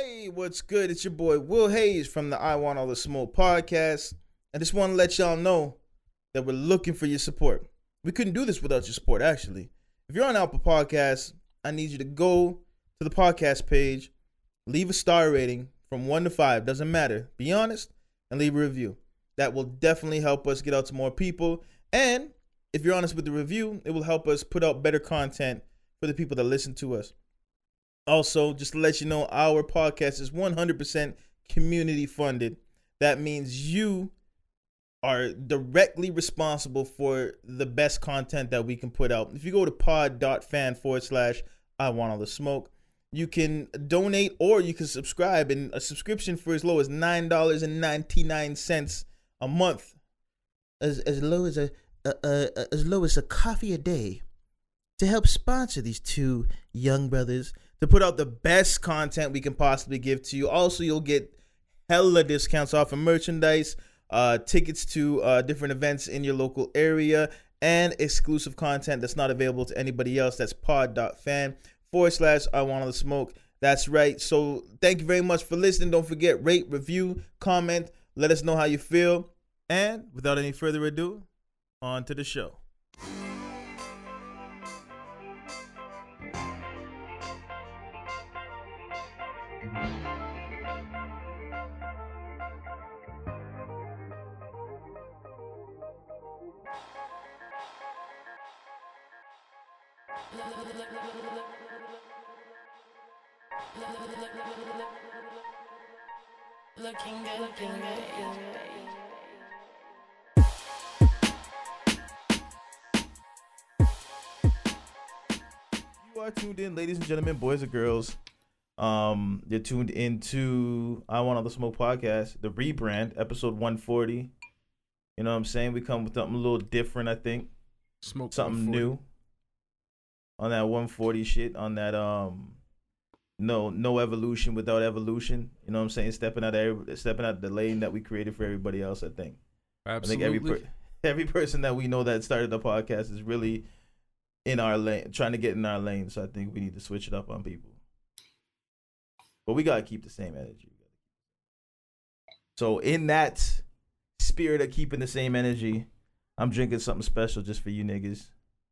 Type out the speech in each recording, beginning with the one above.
Hey, what's good? It's your boy Will Hayes from the I Want All the Smoke podcast. I just want to let y'all know that we're looking for your support. We couldn't do this without your support, actually. If you're on Apple Podcasts, I need you to go to the podcast page, leave a star rating from 1 to 5, doesn't matter. Be honest and leave a review. That will definitely help us get out to more people. And if you're honest with the review, it will help us put out better content for the people that listen to us. Also, just to let you know, our podcast is 100% community funded. That means you are directly responsible for the best content that we can put out. If you go to pod.fan/I Want All the Smoke, you can donate or you can subscribe. And a subscription for as low as $9.99 a month, as low as a coffee a day, to help sponsor these two young brothers to put out the best content we can possibly give to you. Also, you'll get hella discounts off of merchandise, tickets to different events in your local area, and exclusive content that's not available to anybody else. That's pod.fan/I Want All the Smoke. That's right. So thank you very much for listening. Don't forget, rate, review, comment. Let us know how you feel. And without any further ado, on to the show. Looking good. You are tuned in, ladies and gentlemen, boys and girls. You're tuned into I Want All the Smoke podcast, the rebrand, episode 140. You know what I'm saying? We come with something a little different, I think. Smoke something new on that 140 shit, on that no evolution without evolution. You know what I'm saying? Stepping out the lane that we created for everybody else, I think. Absolutely. I think every person that we know that started the podcast is really in our lane, trying to get in our lane. So I think we need to switch it up on people. But we gotta keep the same energy. So in that spirit of keeping the same energy, I'm drinking something special just for you niggas.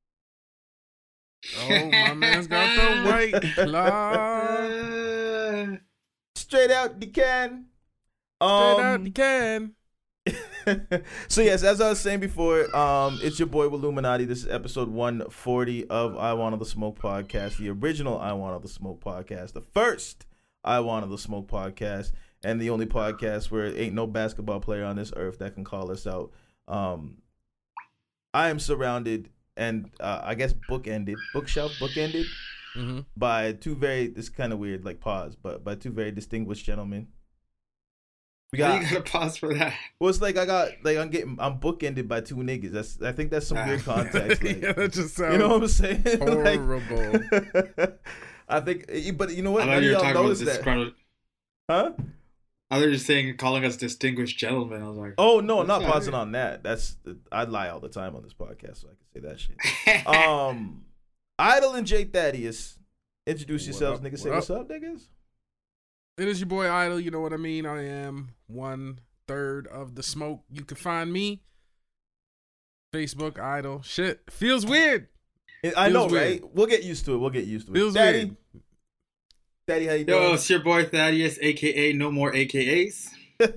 Oh, my man's got the white claw. Straight out the can. Straight out the can. So yes, as I was saying before, it's your boy Illuminati. This is episode 140 of I Want All the Smoke podcast, the original I Want All the Smoke podcast, the first I Want All the Smoke podcast, and the only podcast where ain't no basketball player on this earth that can call us out. I am surrounded and I guess bookended by two very, this kind of weird, like pause, but by two very distinguished gentlemen. You gotta pause for that. Well, it's like I'm bookended by two niggas. I think that's some weird context. Like, yeah, that just sounds, you know what I'm saying? horrible. I think, but you know what? I thought you were talking about that. Huh? I thought you were saying, calling us distinguished gentlemen. I was like, oh no, I'm not pausing on that. I lie all the time on this podcast, so I can say that shit. Idol and Jay Thaddeus, introduce yourselves, niggas. Say what's up, niggas. It is your boy Idol. You know what I mean. I am 1/3 of the smoke. You can find me Facebook Idol. Shit feels weird. I know, right? We'll get used to it. Feels Daddy. weird. Daddy, how you doing? Yo, it's your boy Thaddeus, aka No More AKAs.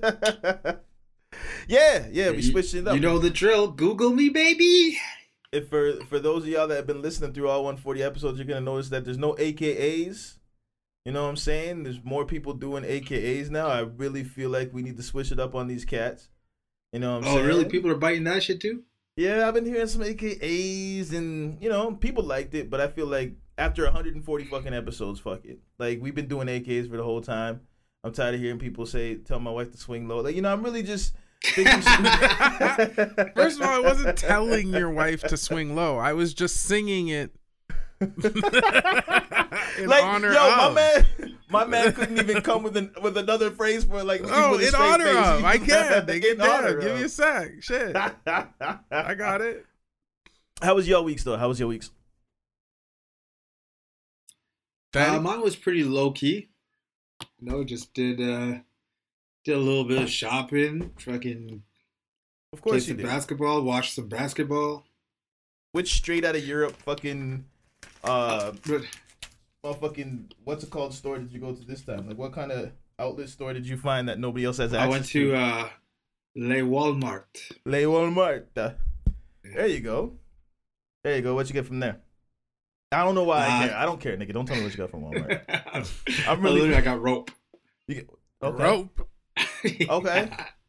yeah, we switched it up. You know the drill. Google me, baby. If for those of y'all that have been listening through all 140 episodes, you're gonna notice that there's no AKAs. You know what I'm saying? There's more people doing AKAs now. I really feel like we need to switch it up on these cats. You know what I'm saying? Oh, really? People are biting that shit too? Yeah, I've been hearing some AKAs, and people liked it, but I feel like after 140 fucking episodes, fuck it. Like, we've been doing AKs for the whole time. I'm tired of hearing people tell my wife to swing low. Like, I'm really just thinking. First of all, I wasn't telling your wife to swing low. I was just singing it. In honor of. my man couldn't even come with another phrase for it. Like, oh, in honor of. I can. In honor Give of. me a sec. Shit. I got it. How was your weeks, though? How was your weeks? Mine was pretty low key. Just did a little bit of shopping, fucking Of play course you some did. basketball, watch some basketball. Which straight out of Europe fucking But motherfucking what's it called store did you go to this time? Like what kind of outlet store did you find that nobody else has access I went to Le Walmart. Le Walmart. There you go. There you go. What you get from there? I don't know why I care. I don't care, nigga. Don't tell me what you got from Walmart. I'm really. I got rope. Okay. Rope. Okay.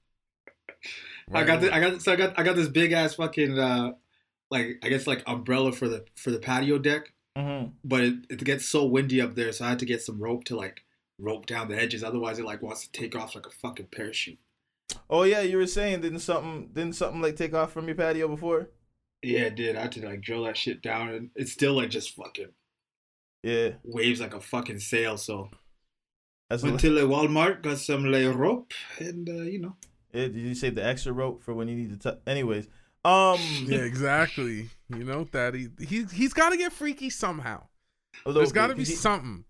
I got this big ass fucking like I guess like umbrella for the patio deck. Mm-hmm. But it gets so windy up there, so I had to get some rope to like rope down the edges. Otherwise, it like wants to take off like a fucking parachute. Oh yeah, you were saying didn't something like take off from your patio before? Yeah, it did. I had to like drill that shit down, and it's still like just fucking waves like a fucking sail. So went to Le Walmart, got some Le rope, and Yeah, did you save the extra rope for when you need to? Anyways, Yeah, exactly. You know that he's got to get freaky somehow. There's got to be something.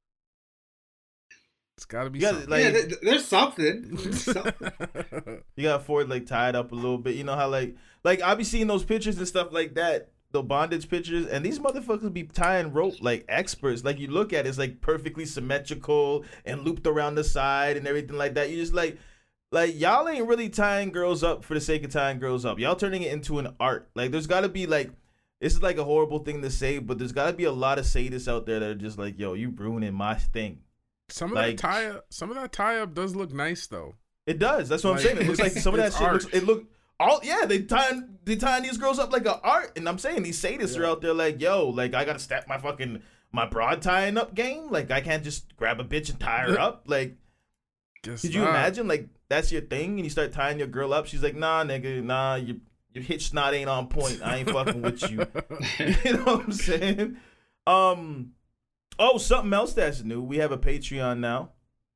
It's got to be something. There's something. You got Ford like tied up a little bit. You know how like I be seeing those pictures and stuff like that, the bondage pictures, and these motherfuckers be tying rope like experts. Like you look at it, it's like perfectly symmetrical and looped around the side and everything like that. You just like y'all ain't really tying girls up for the sake of tying girls up. Y'all turning it into an art. Like there's got to be like, this is like a horrible thing to say, but there's got to be a lot of sadists out there that are just like, yo, you ruining my thing. Some of that tie up does look nice though. It does. That's what I'm saying. It looks like some of that shit looks. They tying these girls up like an art, and I'm saying these sadists are out there like, yo, like I gotta step my broad tying up game. Like I can't just grab a bitch and tie her up. Like, could you imagine like that's your thing, and you start tying your girl up? She's like, nah, nigga, nah, your hitch snot ain't on point. I ain't fucking with you. You know what I'm saying? Oh, something else that's new. We have a Patreon now.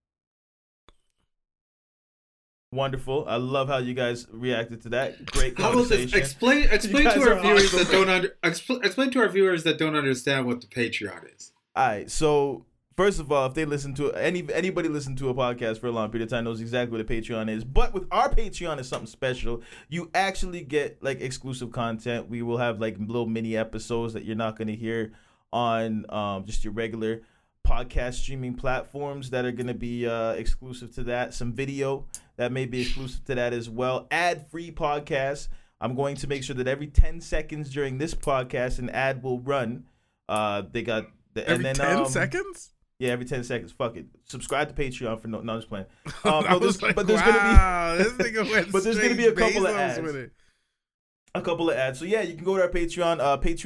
Wonderful. I love how you guys reacted to that. Great conversation. Explain to our viewers that explain to our viewers that don't understand what the Patreon is. All right. So first of all, if they listen to anybody listen to a podcast for a long period of time knows exactly what a Patreon is. But with our Patreon, is something special. You actually get like exclusive content. We will have like little mini episodes that you're not going to hear on just your regular podcast streaming platforms that are going to be exclusive to that. Some video that may be exclusive to that as well. Ad-free podcasts. I'm going to make sure that every 10 seconds during this podcast an ad will run. They got the every 10 seconds? Yeah, every 10 seconds. Fuck it. Subscribe to Patreon for no, I'm just playing. There's gonna be a couple of ads. A couple of ads. So yeah, you can go to our Patreon,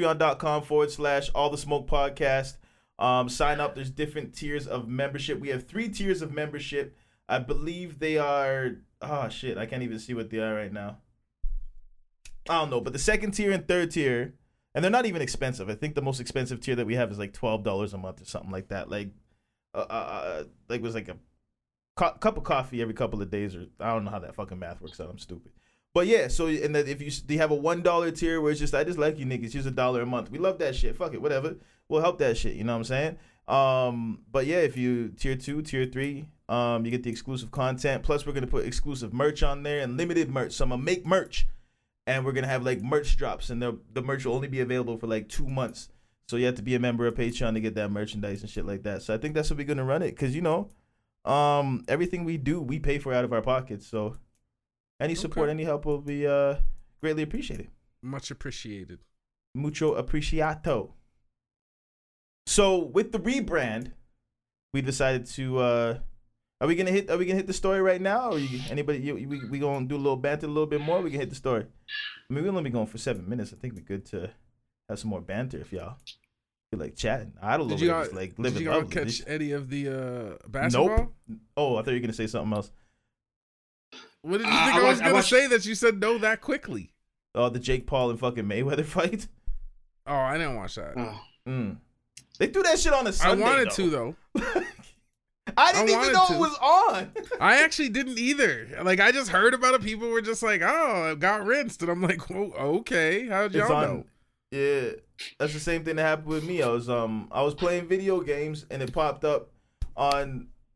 patreon.com/allthesmokepodcast. Sign up. There's different tiers of membership. We have 3 tiers of membership. I believe they are, oh shit, I can't even see what they are right now. I don't know, but the second tier and third tier, and they're not even expensive. I think the most expensive tier that we have is like $12 a month or something like that. Like it was like a cup of coffee every couple of days, or I don't know how that fucking math works out. I'm stupid. But yeah, so and that if you have a $1 tier where it's just I just like you niggas, here's $1 a month. We love that shit. Fuck it, whatever. We'll help that shit. You know what I'm saying? But yeah, if you tier 2, tier 3, you get the exclusive content. Plus, we're gonna put exclusive merch on there and limited merch. So I'm gonna make merch, and we're gonna have like merch drops, and the merch will only be available for like 2 months. So you have to be a member of Patreon to get that merchandise and shit like that. So I think that's what we're gonna run it, cause you know, everything we do, we pay for out of our pockets. So any support, any help will be greatly appreciated. Much appreciated. Mucho apreciato. So with the rebrand, we decided to. Are we gonna hit the story right now, or we gonna do a little banter, a little bit more? We can hit the story. I mean, we're only going for 7 minutes. I think we're good to have some more banter if y'all feel like chatting. I don't know. Did you catch any of the basketball? Nope. Oh, I thought you were gonna say something else. What did you think I was gonna say that you said no that quickly? Oh, the Jake Paul and fucking Mayweather fight. Oh, I didn't watch that. They threw that shit on a Sunday. I wanted to though. I didn't even know it was on. I actually didn't either. Like I just heard about it. People were just like, "Oh, it got rinsed," and I'm like, "Whoa, okay, how'd y'all know?" Yeah, that's the same thing that happened with me. I was playing video games and it popped up on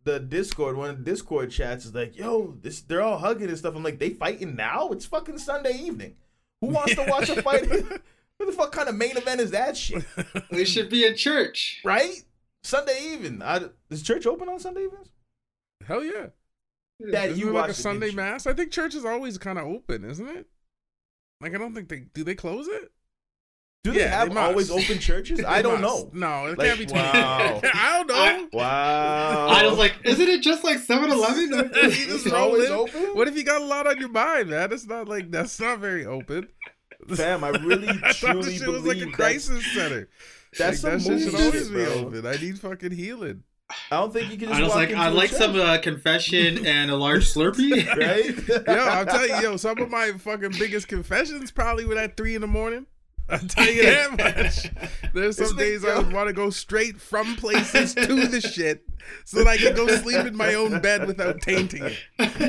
the Discord, one of the Discord chats is like, yo, they're all hugging and stuff. I'm like, they fighting now? It's fucking Sunday evening. Who wants to watch a fight? What the fuck kind of main event is that shit? They should be in church. Right? Sunday evening. Is church open on Sunday evenings? Hell yeah. That isn't you it watch like a Sunday mass? I think church is always kind of open, isn't it? Like, I don't think they close it? Do they have always open churches? I don't know. No, it like, can't be. Wow. I don't know. Wow. I was like, isn't it just like 7-Eleven? It's always open? What if you got a lot on your mind, man? It's not like, that's not very open. Fam, I really truly believe it was like a crisis center. That's like, that shit should always be open. I need fucking healing. I don't think you can just I'd like some confession and a large Slurpee. Right? Yo, I'm telling you, some of my fucking biggest confessions probably were at 3 a.m. I'll tell you that much. There's some days I would want to go straight from places to the shit so that I can go sleep in my own bed without tainting it.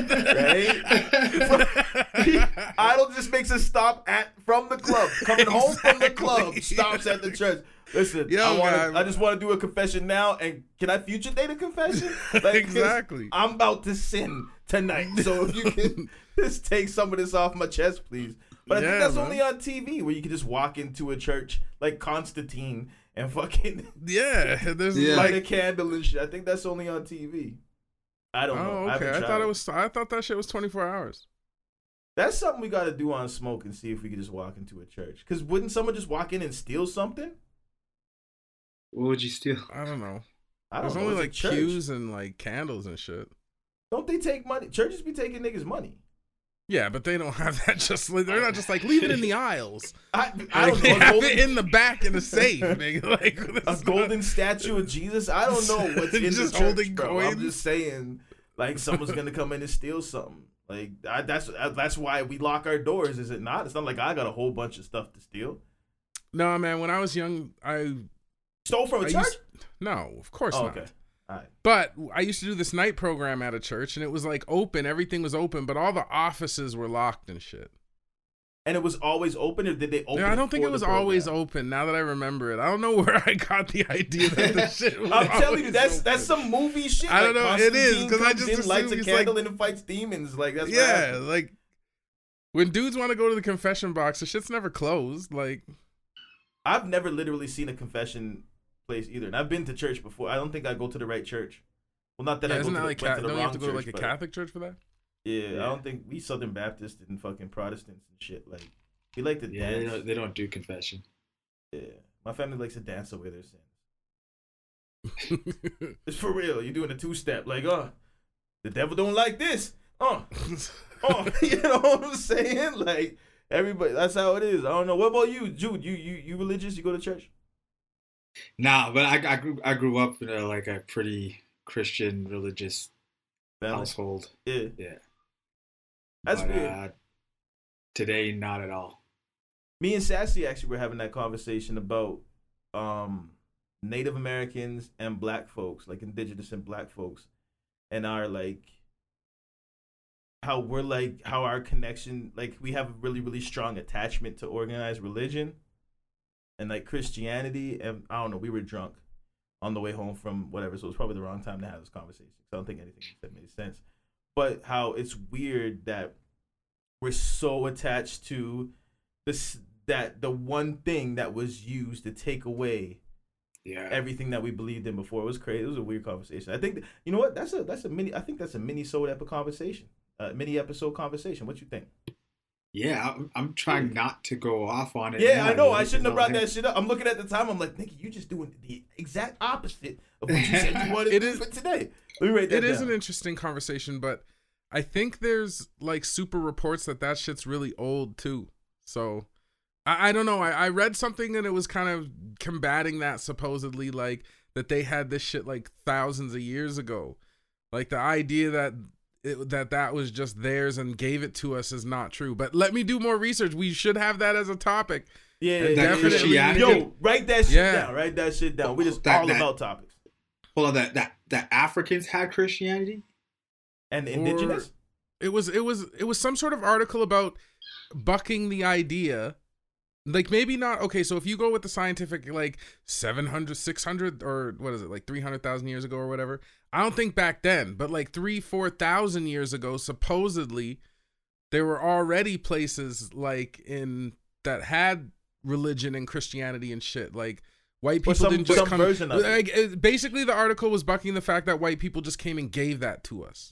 Right? Idol just makes a stop from the club. Coming home from the club, stops at the church. Listen, I just want to do a confession now, and can I future date a confession? Like, exactly. I'm about to sin tonight, so if you can just take some of this off my chest, please. But I think that's only on TV, where you can just walk into a church like Constantine and fucking light a candle and shit. I think that's only on TV. I don't know. Okay. I thought that shit was 24 hours. That's something we got to do on Smoke and see if we could just walk into a church. Because wouldn't someone just walk in and steal something? What would you steal? I don't know. There's only like cues and like candles and shit. Don't they take money? Churches be taking niggas' money. Yeah, but they don't have that. They're not just like leave it in the aisles. I don't know. They have it in the back in a safe, nigga. Like a golden statue of Jesus. I don't know what's in just the church, holding bro. coins. I'm just saying, like someone's gonna come in and steal something. Like that's why we lock our doors, is it not? It's not like I got a whole bunch of stuff to steal. No, man. When I was young, I stole from a church. No, of course not. Okay. All right. But I used to do this night program at a church, and it was like open. Everything was open, but all the offices were locked and shit. And it was always open, or did they open? Yeah, I don't think it was always open. Now that I remember it, I don't know where I got the idea that the shit was. I'm telling you, that's some movie shit. I don't know. It is because I just lights a candle and fights demons. Like that's like when dudes want to go to the confession box, the shit's never closed. Like I've never literally seen a confession place either, and I've been to church before. I don't think I go to the right church. Well, not that I go to the, went to the wrong church. Don't you have to go to like a Catholic church for that? Yeah, I don't think we Southern Baptists and fucking Protestants and shit. Like we like to dance. They don't do confession. Yeah, my family likes to dance away their sins. It's for real. You're doing a 2-step. Like, the devil don't like this. You know what I'm saying? Like everybody, that's how it is. I don't know. What about you, Jude? You religious? You go to church? Nah, but I grew up in a pretty Christian religious household. Yeah. That's weird. Today, not at all. Me and Sassy actually were having that conversation about Native Americans and Black folks, like Indigenous and Black folks, and our how our connection, like we have a really, really strong attachment to organized religion and like Christianity. And I don't know, we were drunk on the way home from whatever, so it was probably the wrong time to have this conversation. So I don't think anything that made sense. But how it's weird that we're so attached to this, that the one thing that was used to take away everything that we believed in before. It was crazy. It was a weird conversation. I think you know what? That's a mini. I think that's a mini-sode conversation. Mini episode conversation. What you think? Yeah, I'm trying not to go off on it. Yeah, I know. I shouldn't have brought that shit up. I'm looking at the time. I'm like, nigga, you just doing the exact opposite of what you said you wanted to do for today. Let me write that down. It is an interesting conversation, but I think there's like super reports that shit's really old too. So I don't know. I read something and it was kind of combating that, supposedly like that they had this shit like thousands of years ago. Like the idea that that was just theirs and gave it to us is not true. But let me do more research. We should have that as a topic. Yeah, definitely. Yo, write that shit down. Write that shit down. We just all about topics. Hold on, that Africans had Christianity and the indigenous. It was some sort of article about bucking the idea Like maybe not. Okay, so if you go with the scientific, like 700, 600, or what is it, like 300,000 years ago or whatever, I don't think back then, but like 3,000-4,000 years ago, supposedly there were already places like in that had religion and Christianity and shit. Like white people didn't just come. Version of it. Basically, the article was bucking the fact that white people just came and gave that to us.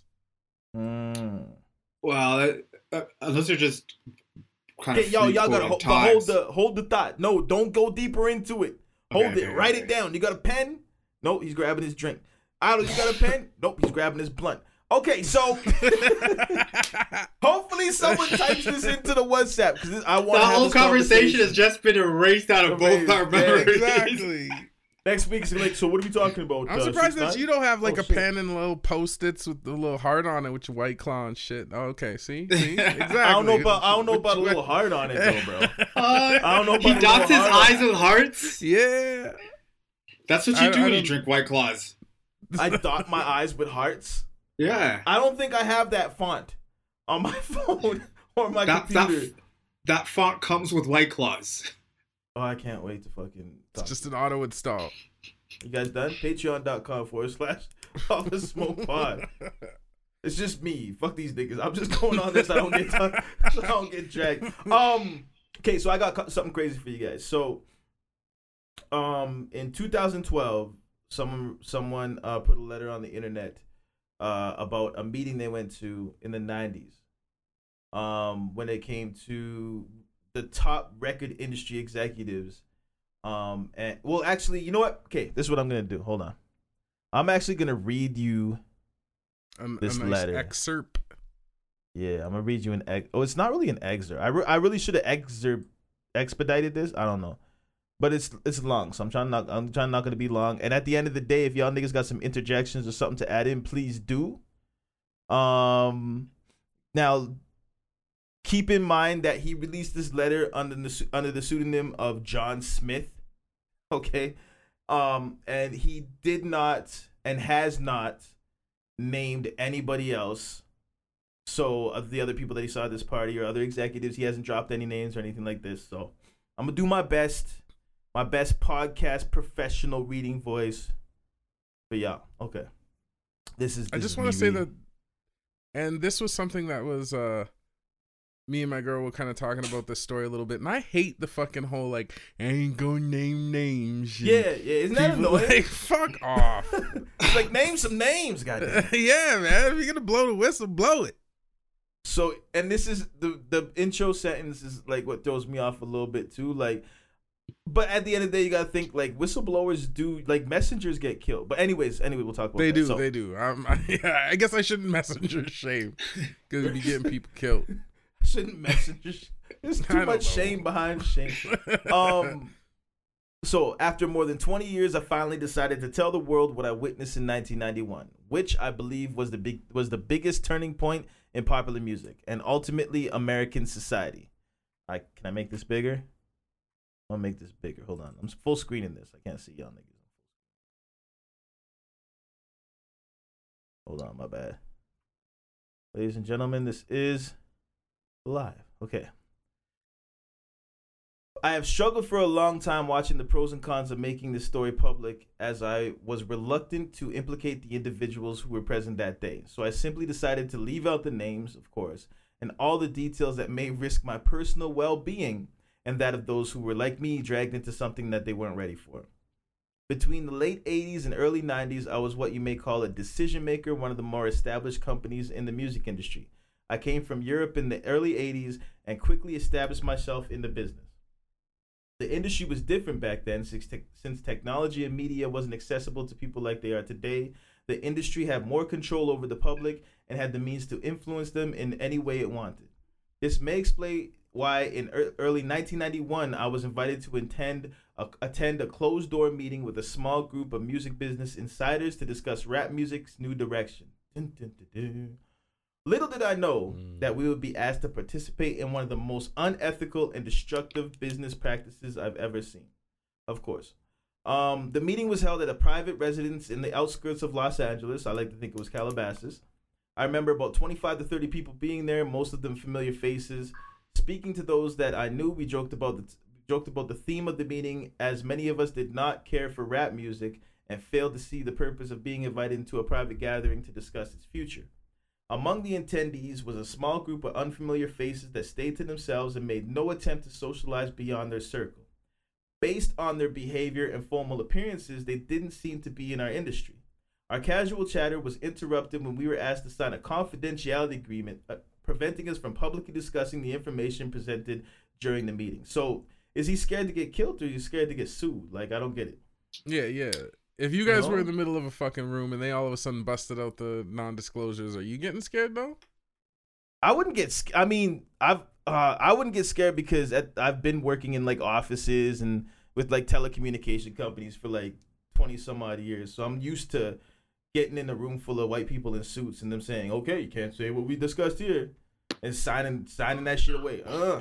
Well, unless they're just kind of y'all gotta hold the thought. No, don't go deeper into it. Hold it. Write it down. You got a pen? Nope, he's grabbing his drink. Idol, you got a pen? Nope, he's grabbing his blunt. Okay, so hopefully someone types this into the WhatsApp because I want to have whole this conversation has just been erased out of both our memories. Exactly. Next week's like, so what are we talking about? I'm surprised that you don't have like a pen and little post-its with the little heart on it with your White Claw and shit. Oh, okay, see, exactly. I don't know about a little heart on it though, bro. I don't know. He dots his eyes with hearts. Yeah, that's what you do when you drink White Claws. I dot my eyes with hearts. Yeah. I don't think I have that font on my phone or my computer. That font comes with White Claws. Oh, I can't wait to fucking talk. It's just an auto install. You guys done? Patreon.com/AllTheSmokePod. It's just me. Fuck these niggas. I'm just going on this. I don't get dragged. Okay, so I got something crazy for you guys. So, in 2012, someone put a letter on the internet about a meeting they went to in the 90s when it came to the top record industry executives. And well, actually, you know what? Okay, this is what I'm gonna do. Hold on. I'm actually gonna read you this letter. Excerpt. Yeah, I'm gonna read you it's not really an excerpt. I really should have expedited this. I don't know. But it's long, so I'm trying not going to be long. And at the end of the day, if y'all niggas got some interjections or something to add in, please do. Now, keep in mind that he released this letter under the pseudonym of John Smith. Okay, and he did not and has not named anybody else. So of the other people that he saw at this party or other executives, he hasn't dropped any names or anything like this. So I'm gonna do my best podcast professional reading voice for y'all. Okay. I just want to say that, and this was something that was me and my girl were kind of talking about this story a little bit, and I hate the fucking whole like I ain't gonna name names. Yeah, isn't that annoying? Like, fuck off. It's like name some names, goddamn. Yeah, man. If you're gonna blow the whistle, blow it. So, and this is the intro sentence is like what throws me off a little bit too, like. But at the end of the day, you gotta think like whistleblowers do, like messengers get killed. But anyway, we'll talk about they that. They do. I guess I shouldn't messenger shame because we'd be getting people killed. Shouldn't messenger. There's too much shame behind shame. So after more than 20 years, I finally decided to tell the world what I witnessed in 1991, which I believe was the biggest turning point in popular music and ultimately American society. Can I make this bigger? I'll make this bigger. Hold on. I'm full screening this. I can't see y'all niggas. Hold on. My bad. Ladies and gentlemen, this is live. Okay. I have struggled for a long time watching the pros and cons of making this story public, as I was reluctant to implicate the individuals who were present that day. So I simply decided to leave out the names, of course, and all the details that may risk my personal well-being and that of those who were, like me, dragged into something that they weren't ready for. Between the late 80s and early 90s, I was what you may call a decision maker, one of the more established companies in the music industry. I came from Europe in the early 80s and quickly established myself in the business. The industry was different back then since technology and media wasn't accessible to people like they are today. The industry had more control over the public and had the means to influence them in any way it wanted. This may explain why in early 1991 I was invited to attend a closed-door meeting with a small group of music business insiders to discuss rap music's new direction. Dun, dun, dun, dun. Little did I know that we would be asked to participate in one of the most unethical and destructive business practices I've ever seen. Of course. The meeting was held at a private residence in the outskirts of Los Angeles. I like to think it was Calabasas. I remember about 25 to 30 people being there, most of them familiar faces. Speaking to those that I knew, we joked about joked about the theme of the meeting, as many of us did not care for rap music and failed to see the purpose of being invited into a private gathering to discuss its future. Among the attendees was a small group of unfamiliar faces that stayed to themselves and made no attempt to socialize beyond their circle. Based on their behavior and formal appearances, they didn't seem to be in our industry. Our casual chatter was interrupted when we were asked to sign a confidentiality agreement, preventing us from publicly discussing the information presented during the meeting. So, is he scared to get killed, or is he scared to get sued? Like, I don't get it. Yeah. If you guys were in the middle of a fucking room and they all of a sudden busted out the non-disclosures, are you getting scared though? I wouldn't get. I mean, I wouldn't get scared because I've been working in like offices and with like telecommunication companies for like 20 some odd years, so I'm used to getting in a room full of white people in suits and them saying, "Okay, you can't say what we discussed here," and signing that shit away.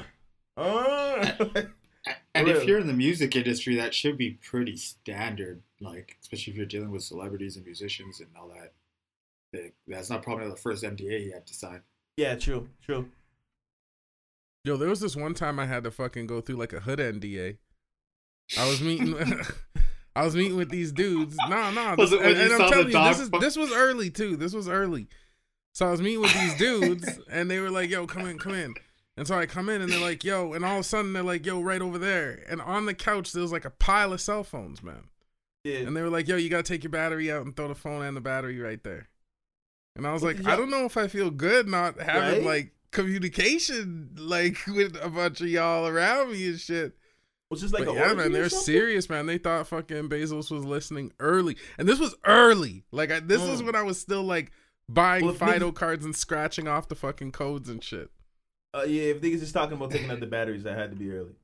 And if you're in the music industry, that should be pretty standard, like, especially if you're dealing with celebrities and musicians and all that. That's not probably the first NDA he had to sign. Yeah, true. Yo, there was this one time I had to fucking go through like a hood NDA. I was meeting with these dudes. No. This, and I'm telling you, this was early too. This was early. So I was meeting with these dudes and they were like, "Yo, come in." And so I come in and they're like, "Yo," and all of a sudden they're like, "Yo, right over there." And on the couch, there was like a pile of cell phones, man. Yeah. And they were like, "Yo, you got to take your battery out and throw the phone and the battery right there." And I was like, I don't know if I feel good not having like communication like with a bunch of y'all around me and shit. Was this like yeah, man, they're serious, man. They thought fucking Bezos was listening early. And this was early. Like, this was when I was still like buying FIDO cards and scratching off the fucking codes and shit. Yeah, if niggas is talking about taking out the batteries, that had to be early.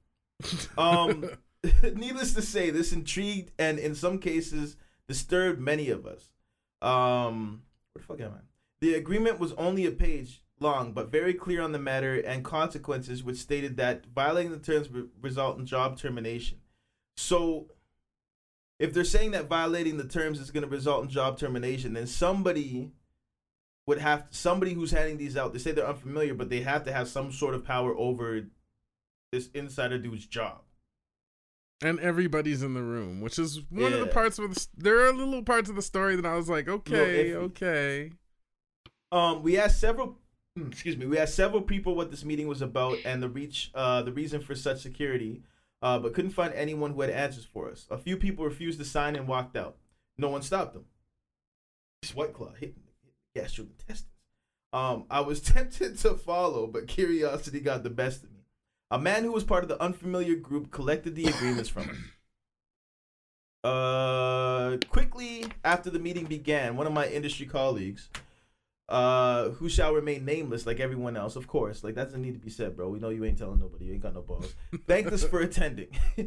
Needless to say, this intrigued and in some cases disturbed many of us. Where the fuck am I? The agreement was only a page long, but very clear on the matter and consequences, which stated that violating the terms would result in job termination. So, if they're saying that violating the terms is going to result in job termination, then somebody who's handing these out, they say they're unfamiliar, but they have to have some sort of power over this insider dude's job. And everybody's in the room, which is one of the parts of there are little parts of the story that I was like, okay. We asked several people what this meeting was about and the reason for such security, but couldn't find anyone who had answers for us. A few people refused to sign and walked out. No one stopped them. This White Claw hit the gastrointestines. I was tempted to follow, but curiosity got the best of me. A man who was part of the unfamiliar group collected the agreements from him. Quickly after the meeting began, one of my industry colleagues, who shall remain nameless like everyone else, of course, like that doesn't need to be said, bro. We know you ain't telling nobody, you ain't got no balls. Thanked us for attending.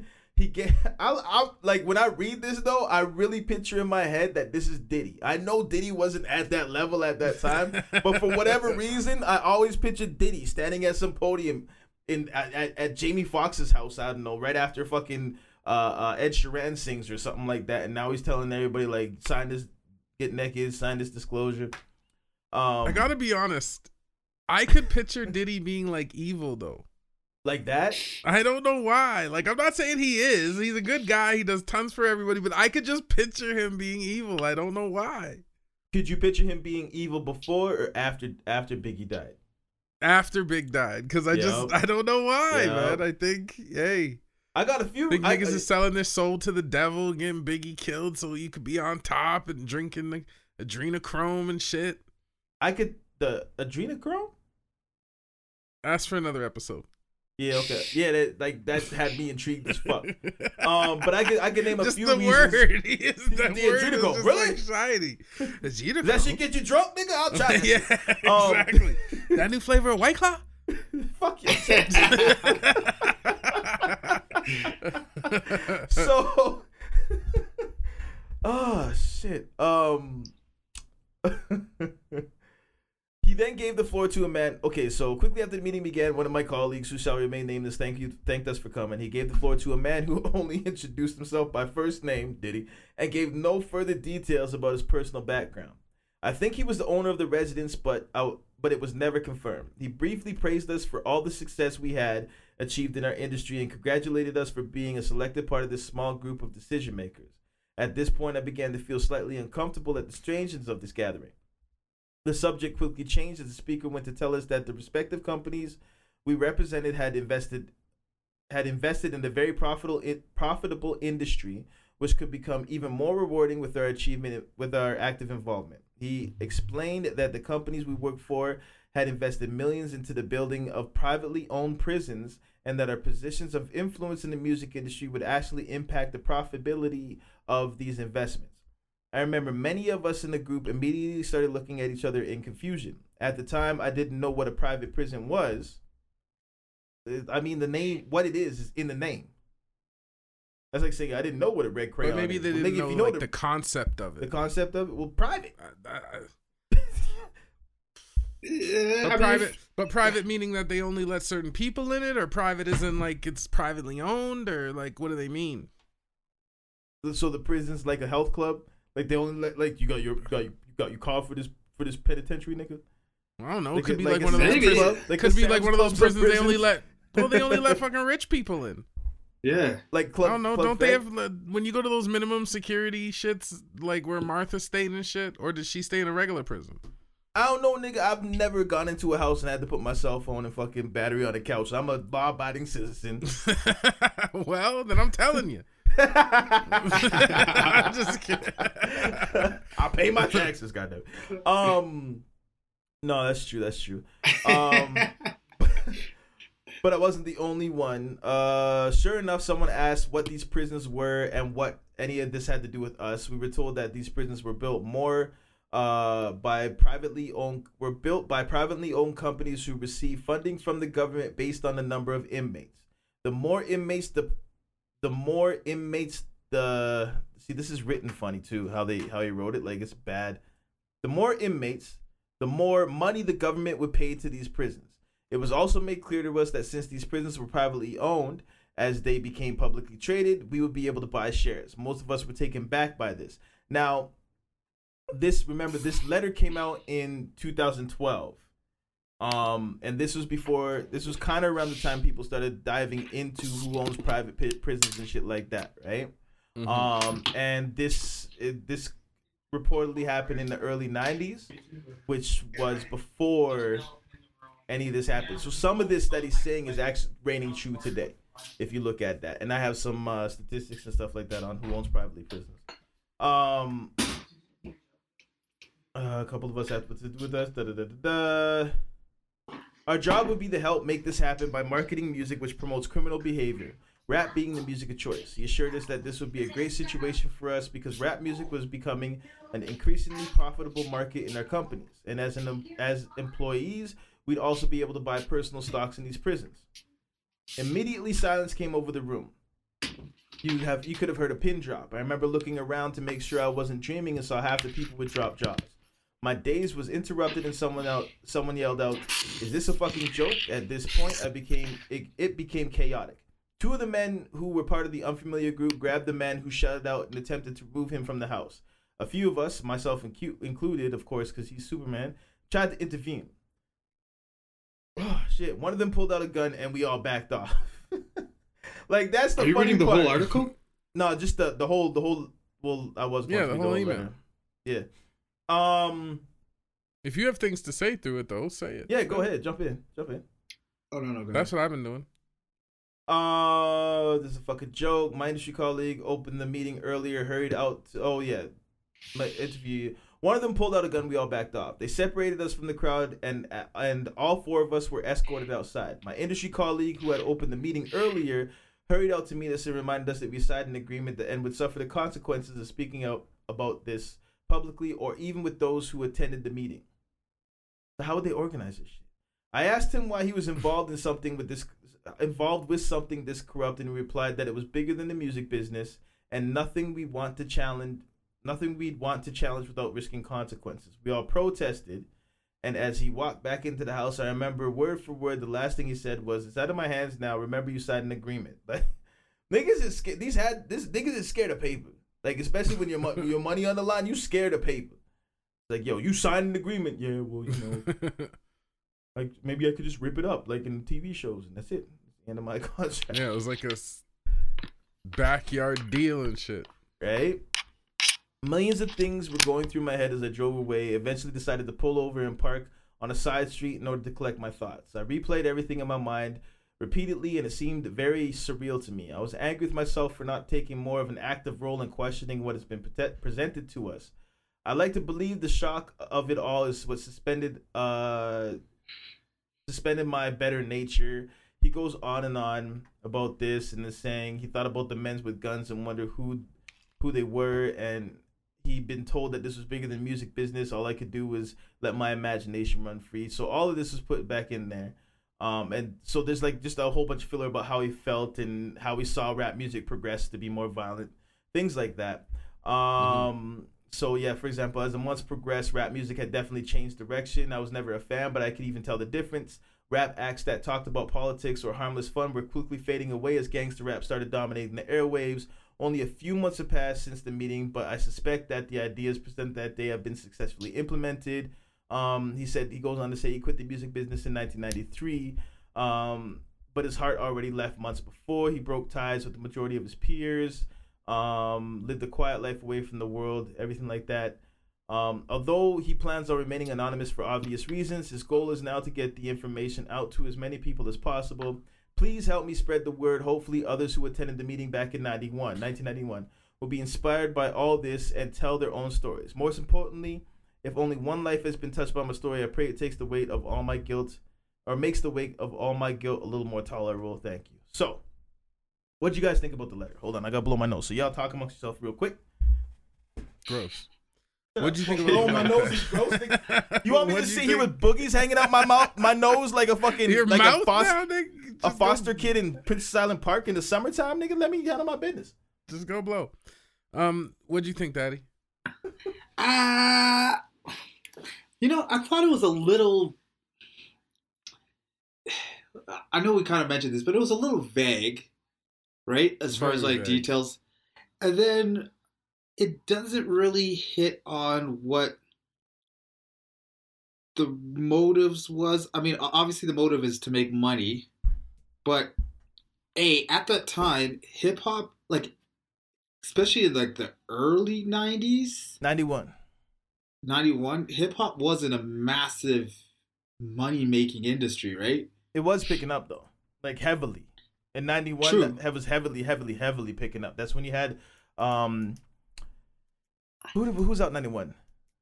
Like when I read this though, I really picture in my head that this is Diddy. I know Diddy wasn't at that level at that time, but for whatever reason, I always picture Diddy standing at some podium at Jamie Foxx's house, I don't know, right after fucking Ed Sheeran sings or something like that, and now he's telling everybody like, sign this, get naked, sign this disclosure. I gotta be honest, I could picture Diddy being like evil though. Like that? I don't know why. Like, I'm not saying he is. He's a good guy. He does tons for everybody, but I could just picture him being evil. I don't know why. Could you picture him being evil before or after Biggie died? After Big died, because I don't know why, man. I think, I got a few. Big niggas is selling their soul to the devil, getting Biggie killed so you could be on top and drinking the adrenochrome and shit. The adrenochrome? Ask for another episode. Yeah, okay. Yeah, that had me intrigued as fuck. But I could name a just few the reasons. The adrenochrome, really? Like shiny. Adrenochrome. That shit get you drunk, nigga? I'll try that. Yeah, exactly. That new flavor of White Claw? Fuck yourself. So, oh shit. He then gave the floor to a man. Okay, so quickly after the meeting began, one of my colleagues, who shall remain nameless, thanked us for coming. He gave the floor to a man who only introduced himself by first name, Diddy, and gave no further details about his personal background. I think he was the owner of the residence, but it was never confirmed. He briefly praised us for all the success we had achieved in our industry and congratulated us for being a selected part of this small group of decision makers. At this point, I began to feel slightly uncomfortable at the strangeness of this gathering. The subject quickly changed as the speaker went to tell us that the respective companies we represented had invested in the very profitable industry, which could become even more rewarding with our achievement with our active involvement. He explained that the companies we worked for had invested millions into the building of privately owned prisons, and that our positions of influence in the music industry would actually impact the profitability of these investments. I remember many of us in the group immediately started looking at each other in confusion. At the time, I didn't know what a private prison was. I mean, the name, what it is in the name. That's like saying I didn't know what a red crayon is. But maybe they didn't know, like, the concept of it. The concept of it? Well, private. But private meaning that they only let certain people in it, or private isn't like it's privately owned, or like what do they mean? So the prison's like a health club? Like they only let, like you got your card for this penitentiary, nigga? I don't know. It could be like one of those prisons. It could be like one of those prisons they only let. Well, they only let fucking rich people in. Yeah, like club. I don't know. Don't they have, when you go to those minimum security shits, like where Martha stayed and shit, or did she stay in a regular prison? I don't know, nigga. I've never gone into a house and had to put my cell phone and fucking battery on the couch. I'm a law-abiding citizen. Well, then I'm telling you. I'm just kidding. I pay my taxes, goddamn. No, that's true. That's true. But I wasn't the only one. Sure enough, someone asked what these prisons were and what any of this had to do with us. We were told that these prisons were built by privately owned companies who receive funding from the government based on the number of inmates. The more inmates, see, this is written funny too, how he wrote it, like it's bad. The more inmates, the more money the government would pay to these prisons. It was also made clear to us that since these prisons were privately owned, as they became publicly traded, we would be able to buy shares. Most of us were taken back by this. Now, this letter came out in 2012. And this was kind of around the time people started diving into who owns private prisons and shit like that, right? Mm-hmm. And this reportedly happened in the early 90s, which was before any of this happened. So some of this that he's saying is actually reigning true today, if you look at that. And I have some statistics and stuff like that on who owns privately prisons. A couple of us have to do with us. Our job would be to help make this happen by marketing music which promotes criminal behavior, rap being the music of choice. He assured us that this would be a great situation for us because rap music was becoming an increasingly profitable market in our companies. And as employees, we'd also be able to buy personal stocks in these prisons. Immediately, silence came over the room. You could have heard a pin drop. I remember looking around to make sure I wasn't dreaming and saw half the people would drop jaws. My daze was interrupted and someone yelled out, "Is this a fucking joke?" At this point, it became chaotic. Two of the men who were part of the unfamiliar group grabbed the man who shouted out and attempted to remove him from the house. A few of us, myself included, of course, because he's Superman, tried to intervene. Oh, shit. One of them pulled out a gun and we all backed off. Like, that's the funny part. Are you reading the whole article? No, just the whole. Well, I was. Yeah, the whole email. Yeah. If you have things to say through it, though, say it. Yeah, go ahead. Jump in. Oh, no. That's what I've been doing. This is a fucking joke. My industry colleague opened the meeting earlier, hurried out. My interview. One of them pulled out a gun. We all backed off. They separated us from the crowd, and all four of us were escorted outside. My industry colleague, who had opened the meeting earlier, hurried out to meet us and reminded us that we signed an agreement and would suffer the consequences of speaking out about this publicly or even with those who attended the meeting. So how would they organize this shit? I asked him why he was involved with something this corrupt, and he replied that it was bigger than the music business and nothing we'd want to challenge without risking consequences. We all protested, and as he walked back into the house, I remember word for word the last thing he said was, "It's out of my hands now. Remember, you signed an agreement." Like, niggas is scared. Niggas is scared of paper. Like, especially when your money on the line, you scared of paper. Like, yo, you signed an agreement. Yeah, well, like maybe I could just rip it up like in TV shows, and that's it. End of my contract. Yeah, it was like a backyard deal and shit. Right? Millions of things were going through my head as I drove away. Eventually decided to pull over and park on a side street in order to collect my thoughts. I replayed everything in my mind repeatedly, and it seemed very surreal to me. I was angry with myself for not taking more of an active role in questioning what has been presented to us. I like to believe the shock of it all is what suspended my better nature. He goes on and on about this and is saying he thought about the men with guns and wondered who they were, and he'd been told that this was bigger than music business. All I could do was let my imagination run free. So all of this was put back in there. And so there's like just a whole bunch of filler about how he felt and how he saw rap music progress to be more violent, things like that. So yeah, for example, as the months progressed, rap music had definitely changed direction. I was never a fan, but I could even tell the difference. Rap acts that talked about politics or harmless fun were quickly fading away as gangster rap started dominating the airwaves. Only a few months have passed since the meeting, but I suspect that the ideas presented that day have been successfully implemented. He goes on to say he quit the music business in 1993, but his heart already left months before. He broke ties with the majority of his peers, lived a quiet life away from the world, everything like that. Although he plans on remaining anonymous for obvious reasons, his goal is now to get the information out to as many people as possible. Please help me spread the word. Hopefully others who attended the meeting back in 1991 will be inspired by all this and tell their own stories. Most importantly, if only one life has been touched by my story, I pray it takes the weight of all my guilt, or makes the weight of all my guilt a little more tolerable. Thank you. So, what do you guys think about the letter? Hold on, I gotta blow my nose. So y'all talk amongst yourself real quick. Gross. What'd you think about blowing my nose is gross? You want me to sit here with boogies hanging out my nose like a fucking a foster kid in Princess Island Park in the summertime, nigga? Let me handle my business. Just go blow. What'd you think, Daddy? I thought it was a little. I know we kind of mentioned this, but it was a little vague, right? As far as like vague details, and then it doesn't really hit on what the motives was. I mean, obviously the motive is to make money, but at that time, hip hop, like, especially in like the early 90s, 91, hip hop wasn't a massive money making industry, right? It was picking up though, like heavily. In 91, that was heavily picking up. That's when you had who's out 91?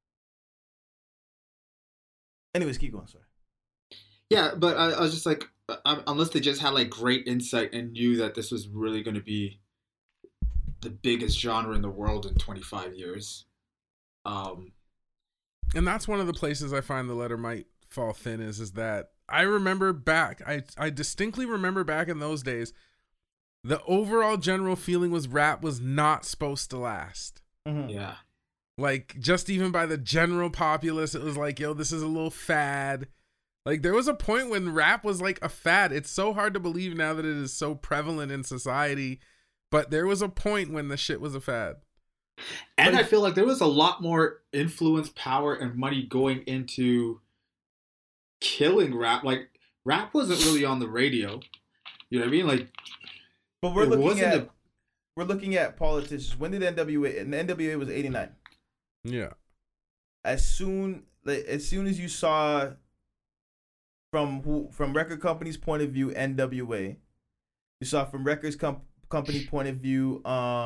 Anyways, keep going. Sorry. Yeah, but I was just like, unless they just had like great insight and knew that this was really going to be the biggest genre in the world in 25 years. And that's one of the places I find the letter might fall thin is that I remember back, I distinctly remember back in those days, the overall general feeling was rap was not supposed to last. Mm-hmm. Yeah. Like, just even by the general populace, it was like, yo, this is a little fad. Like, there was a point when rap was like a fad. It's so hard to believe now that it is so prevalent in society, but there was a point when the shit was a fad. And I feel like there was a lot more influence, power, and money going into killing rap. Like, rap wasn't really on the radio. You know what I mean? Like, but we're looking at politicians. When did NWA? And NWA was 89. Yeah. As soon as you saw from record company's point of view, NWA, you saw from records company point of view,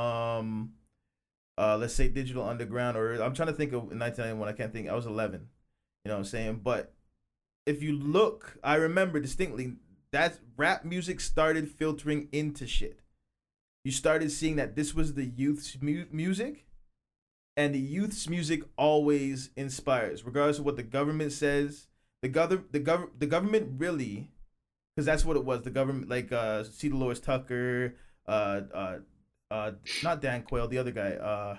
let's say Digital Underground, or I'm trying to think of 1991. I can't think. I was 11. You know what I'm saying? But if you look, I remember distinctly that rap music started filtering into shit. You started seeing that this was the youth's music. And the youth's music always inspires, regardless of what the government says. The government really, because that's what it was. The government, like C. Dolores Tucker, not Dan Quayle, the other guy.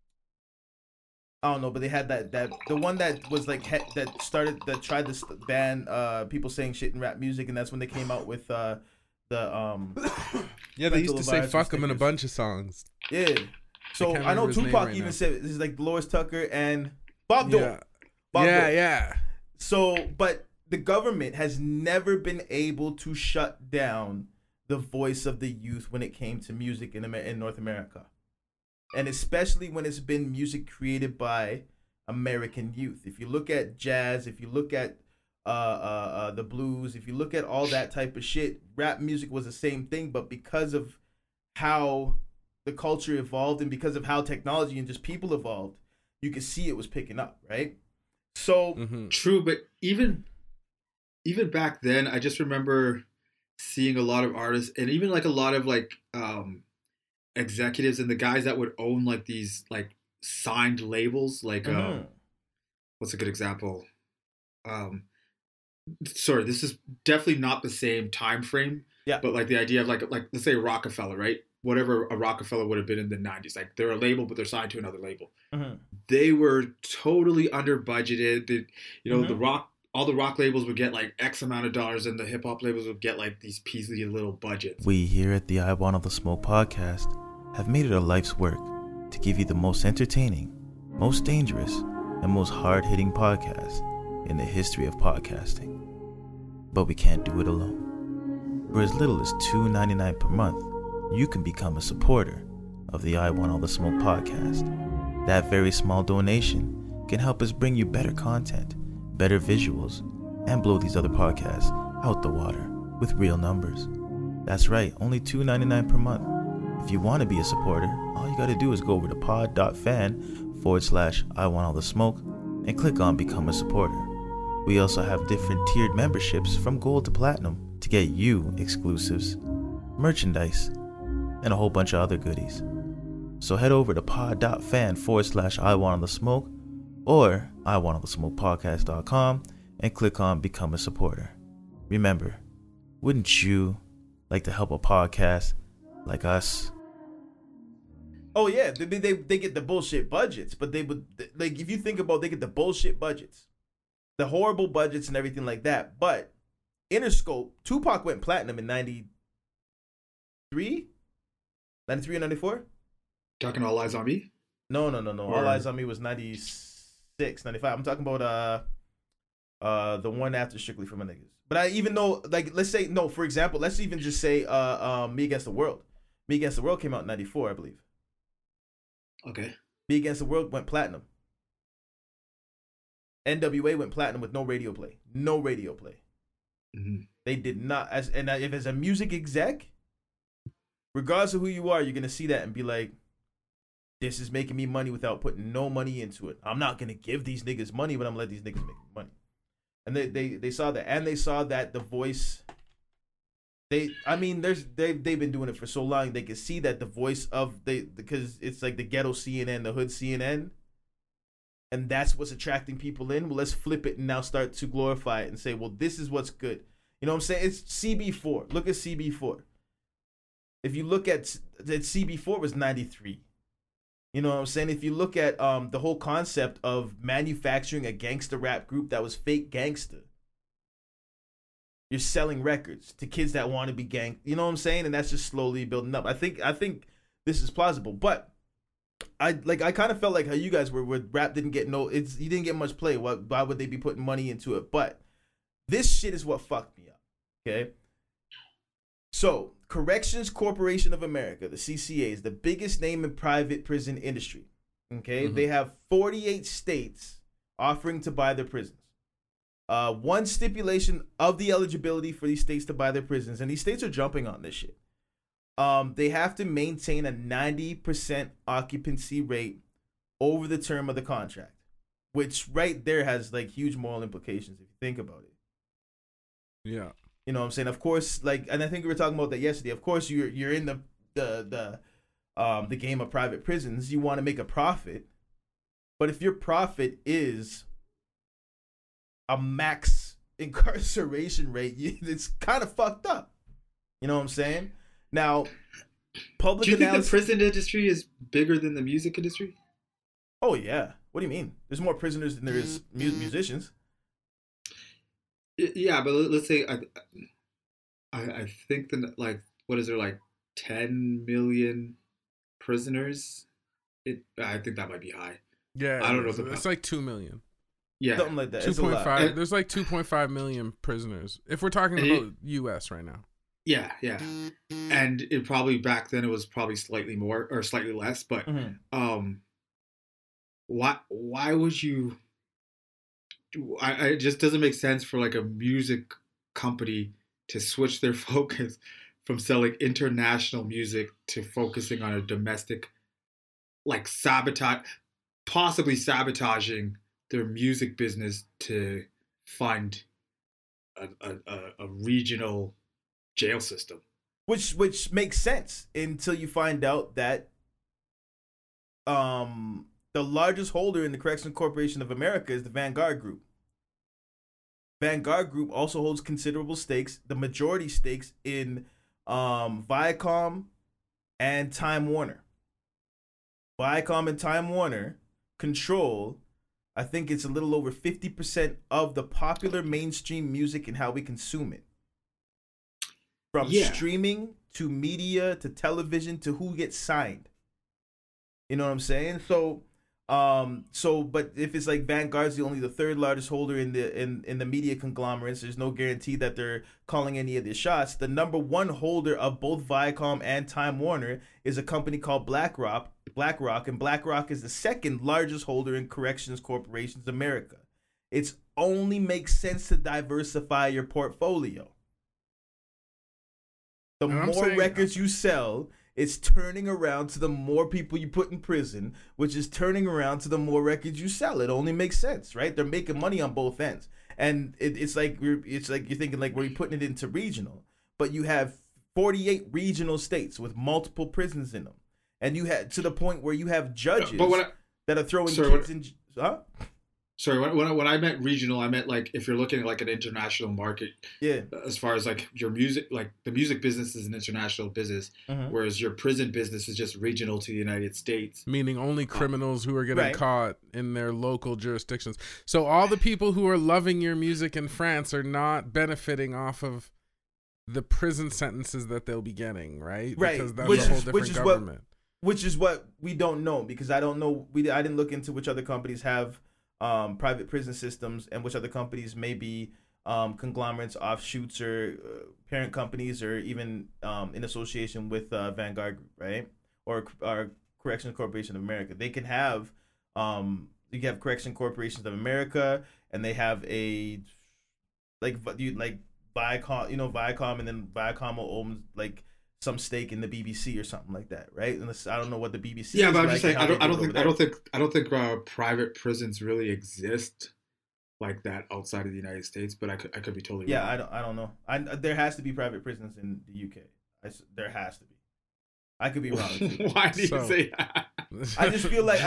I don't know, but they had that the one that was like that tried to ban people saying shit in rap music, and that's when they came out with yeah, they used to say fuck them in a bunch of songs. Yeah. So I know Tupac even said this is like Dolores Tucker and Bob Dole. Yeah. Bob Yeah, Dole. yeah. So, but the government has never been able to shut down the voice of the youth when it came to music in North America. And especially when it's been music created by American youth. If you look at jazz, if you look at the blues, if you look at all that type of shit, rap music was the same thing, but because of how the culture evolved and because of how technology and just people evolved, you could see it was picking up, right? So True, but even back then, I just remember seeing a lot of artists and even like a lot of like executives and the guys that would own like these like signed labels, like what's a good example? Sorry, this is definitely not the same time frame. Yeah. But like the idea of like let's say Rockefeller, right? Whatever a Rockefeller would have been in the 90s. Like they're a label, but they're signed to another label. They were totally under budgeted. All the rock labels would get like X amount of dollars, and the hip hop labels would get like these peasy little budgets. We here at the I Want All the Smoke podcast have made it our life's work to give you the most entertaining, most dangerous, and most hard-hitting podcast in the history of podcasting. But we can't do it alone. For as little as $2.99 per month, you can become a supporter of the I Want All the Smoke podcast. That very small donation can help us bring you better content, better visuals, and blow these other podcasts out the water with real numbers. That's right, only $2.99 per month. If you want to be a supporter, all you gotta do is go over to pod.fan/I Want All the Smoke and click on Become a Supporter. We also have different tiered memberships from gold to platinum to get you exclusives, merchandise, and a whole bunch of other goodies. So head over to pod.fan/I Want All the Smoke or iwantallthesmokepodcast.com and click on Become a Supporter. Remember, wouldn't you like to help a podcast like us? Oh yeah, they get the bullshit budgets, but they would, like, if you think about, they get the bullshit budgets, the horrible budgets and everything like that. But Interscope, Tupac went platinum in 93 or 94. Talking All Eyes on Me? No. All Eyes on Me was 96, 95. I'm talking about the one after Strictly for My Niggas. But I even know, like, let's say, no, for example, let's even just say Me Against the World. Me Against the World came out in 94, I believe. Okay. Me Against the World went platinum. NWA went platinum with no radio play. No radio play. They did not. If as a music exec, regardless of who you are, you're gonna see that and be like, this is making me money without putting no money into it. I'm not gonna give these niggas money, but I'm gonna let these niggas make money. And they saw that, and they saw that the voice. They've been doing it for so long. They could see that the voice of because it's like the ghetto CNN, the hood CNN, and that's what's attracting people in. Well, let's flip it and now start to glorify it and say, well, this is what's good. You know what I'm saying? It's CB4. Look at CB4. If you look at that, CB4 was 93. You know what I'm saying? If you look at the whole concept of manufacturing a gangster rap group that was fake gangster, you're selling records to kids that want to be gang. You know what I'm saying? And that's just slowly building up. I think this is plausible, but I kind of felt like how you guys were, where rap didn't get you didn't get much play. Why would they be putting money into it? But this shit is what fucked me up. Okay. So, Corrections Corporation of America, the CCA, is the biggest name in private prison industry. Okay, they have 48 states offering to buy their prisons. One stipulation of the eligibility for these states to buy their prisons, and these states are jumping on this shit. They have to maintain a 90% occupancy rate over the term of the contract, which right there has like huge moral implications if you think about it. Yeah. You know what I'm saying? Of course, like, and I think we were talking about that yesterday. Of course, you're in the game of private prisons. You want to make a profit, but if your profit is a max incarceration rate, it's kind of fucked up. You know what I'm saying? Now, public. Do you think the prison industry is bigger than the music industry? Oh yeah. What do you mean? There's more prisoners than there is musicians. Yeah, but let's say I think that, like, what is there, like 10 million prisoners? I think that might be high. Yeah, I don't know it's like 2 million. Yeah, something like that. It's a lot. 2.5. There's like 2.5 million prisoners. If we're talking about U.S. right now. Yeah. And it probably back then it was probably slightly more or slightly less, but why would you? It just doesn't make sense for like a music company to switch their focus from selling international music to focusing on a domestic, like possibly sabotaging their music business to fund a regional jail system. Which makes sense until you find out that the largest holder in the Corrections Corporation of America is the Vanguard Group. Vanguard Group also holds considerable stakes, the majority stakes in Viacom and Time Warner. Viacom and Time Warner control, I think it's a little over 50% of the popular mainstream music and how we consume it. From streaming to media to television to who gets signed. You know what I'm saying? But if it's like Vanguard's only the third largest holder in the media conglomerates, there's no guarantee that they're calling any of their shots. The number one holder of both Viacom and Time Warner is a company called BlackRock, and BlackRock is the second largest holder in Corrections Corporations America. It only makes sense to diversify your portfolio. The more records you sell, it's turning around to the more people you put in prison, which is turning around to the more records you sell. It only makes sense, right? They're making money on both ends, and it's like you're thinking like, were you putting it into regional? But you have 48 regional states with multiple prisons in them, and you had to the point where you have judges that are throwing kids in. Huh? Sorry, when I meant regional, I meant like if you're looking at like an international market. Yeah. As far as like your music, like the music business is an international business, whereas your prison business is just regional to the United States. Meaning only criminals who are getting caught in their local jurisdictions. So all the people who are loving your music in France are not benefiting off of the prison sentences that they'll be getting, right? Right. Because that's a whole different government. Which is what we don't know, because I don't know. I didn't look into which other companies have private prison systems and which other companies may be conglomerates, offshoots, or parent companies, or even in association with Vanguard Group, right? Or Corrections Corporation of America. They can have you have Correction Corporations of America, and they have a like Viacom, Viacom, and then Viacom will own like some stake in the BBC or something like that, right? Unless I don't know what the BBC. Yeah, but I'm just saying I don't think private prisons really exist like that outside of the United States. But I could be totally wrong. Yeah, I don't know. There has to be private prisons in the UK. There has to be. I could be wrong too. Why do you say that? I just feel like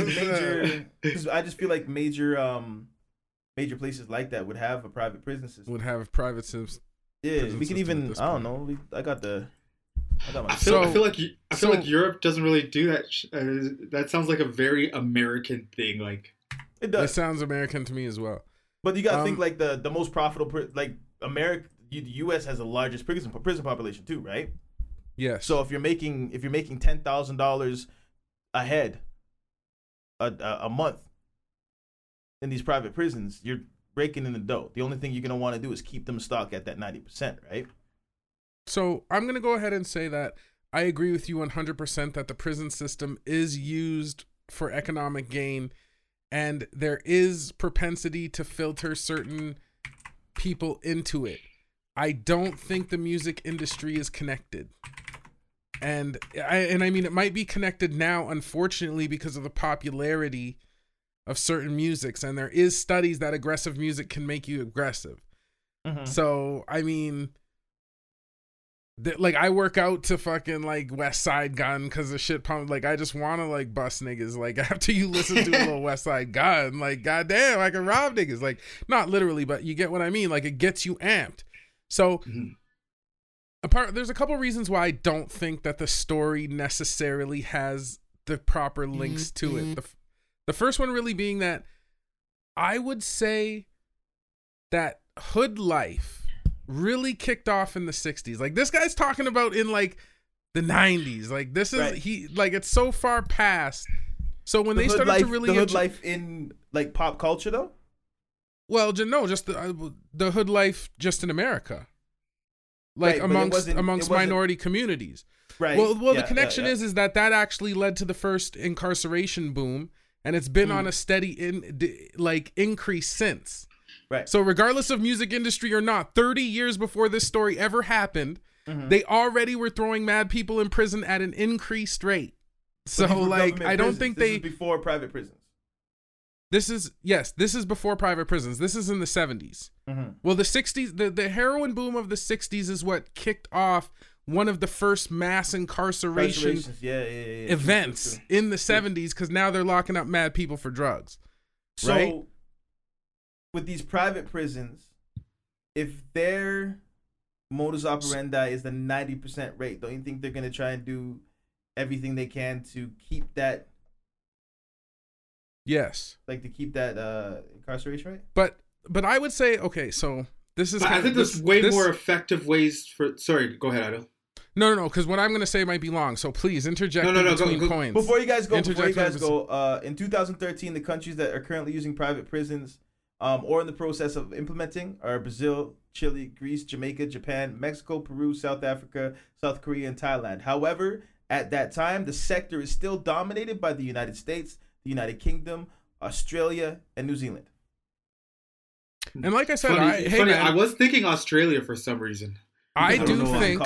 major places like that would have a private prison system. Would have private systems. Yeah, we can even. I don't know. I feel like Europe doesn't really do that. That sounds like a very American thing. Like it does. It sounds American to me as well. But you gotta think like the most profitable, like America, the U.S. has the largest prison population too, right? Yeah. So if you're making $10,000 a head a month in these private prisons, you're raking in the dough. The only thing you're gonna want to do is keep them stock at that 90%, right? So I'm going to go ahead and say that I agree with you 100% that the prison system is used for economic gain, and there is propensity to filter certain people into it. I don't think the music industry is connected. And I mean, it might be connected now, unfortunately, because of the popularity of certain musics. And there is studies that aggressive music can make you aggressive. So, I mean, like I work out to fucking like West Side Gun because the shit pump. Like I just want to like bust niggas. Like after you listen to a little West Side Gun, like goddamn, I can rob niggas. Like not literally, but you get what I mean. Like it gets you amped. So there's a couple reasons why I don't think that the story necessarily has the proper links to it. The first one really being that I would say that hood life really kicked off in the 60s. Like this guy's talking about in like the 90s. Like this is it's so far past So when they started to really the hood life in like pop culture though. Well, no, just the hood life just in America, like Right, but amongst minority communities. Right. Well, the connection is that actually led to the first incarceration boom, and it's been on a steady increase since. Right. So regardless of music industry or not, 30 years before this story ever happened, they already were throwing mad people in prison at an increased rate. So like, I don't think this is before private prisons. This is before private prisons. This is in the 70s. Well, the 60s, the heroin boom of the 60s is what kicked off one of the first mass incarceration events in the 70s, because now they're locking up mad people for drugs. So, right? With these private prisons, if their modus operandi is the 90% rate, don't you think they're going to try and do everything they can to keep that? Yes. Like to keep that incarceration rate? But I would say, okay, so this is... I think there's more effective ways for... Sorry, go ahead, Ado. No, because what I'm going to say might be long, so please interject between coins. Before you guys go, in 2013, the countries that are currently using private prisons or in the process of implementing are Brazil, Chile, Greece, Jamaica, Japan, Mexico, Peru, South Africa, South Korea, and Thailand. However, at that time, the sector is still dominated by the United States, the United Kingdom, Australia, and New Zealand. And like I said, I was thinking Australia for some reason. I do think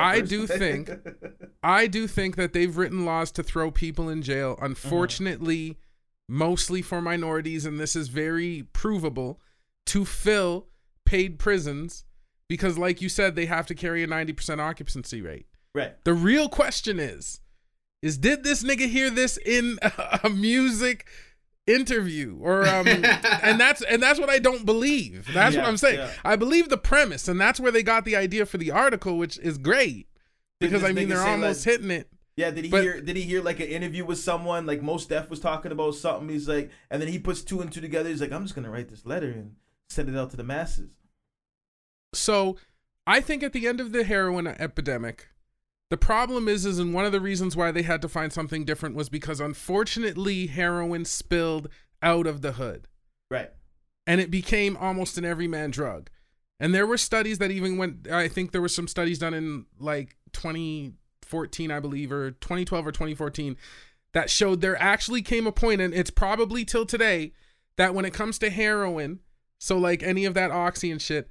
that they've written laws to throw people in jail. Unfortunately, mostly for minorities, and this is very provable, to fill paid prisons because, like you said, they have to carry a 90% occupancy rate. Right. The real question is did this nigga hear this in a music interview or and that's what I don't believe. That's what I'm saying. Yeah. I believe the premise, and that's where they got the idea for the article, which is great because I mean they're almost hitting it. Yeah, did he hear like an interview with someone, like Mos Def was talking about something, he's like, and then he puts two and two together, he's like, I'm just gonna write this letter and send it out to the masses. So I think at the end of the heroin epidemic, the problem is and one of the reasons why they had to find something different was because unfortunately heroin spilled out of the hood. Right. And it became almost an everyman drug. And there were studies that even went, I think there were some studies done in like 2014, I believe, or 2012 or 2014 that showed there actually came a point, and it's probably till today, that when it comes to heroin, so like any of that oxy and shit,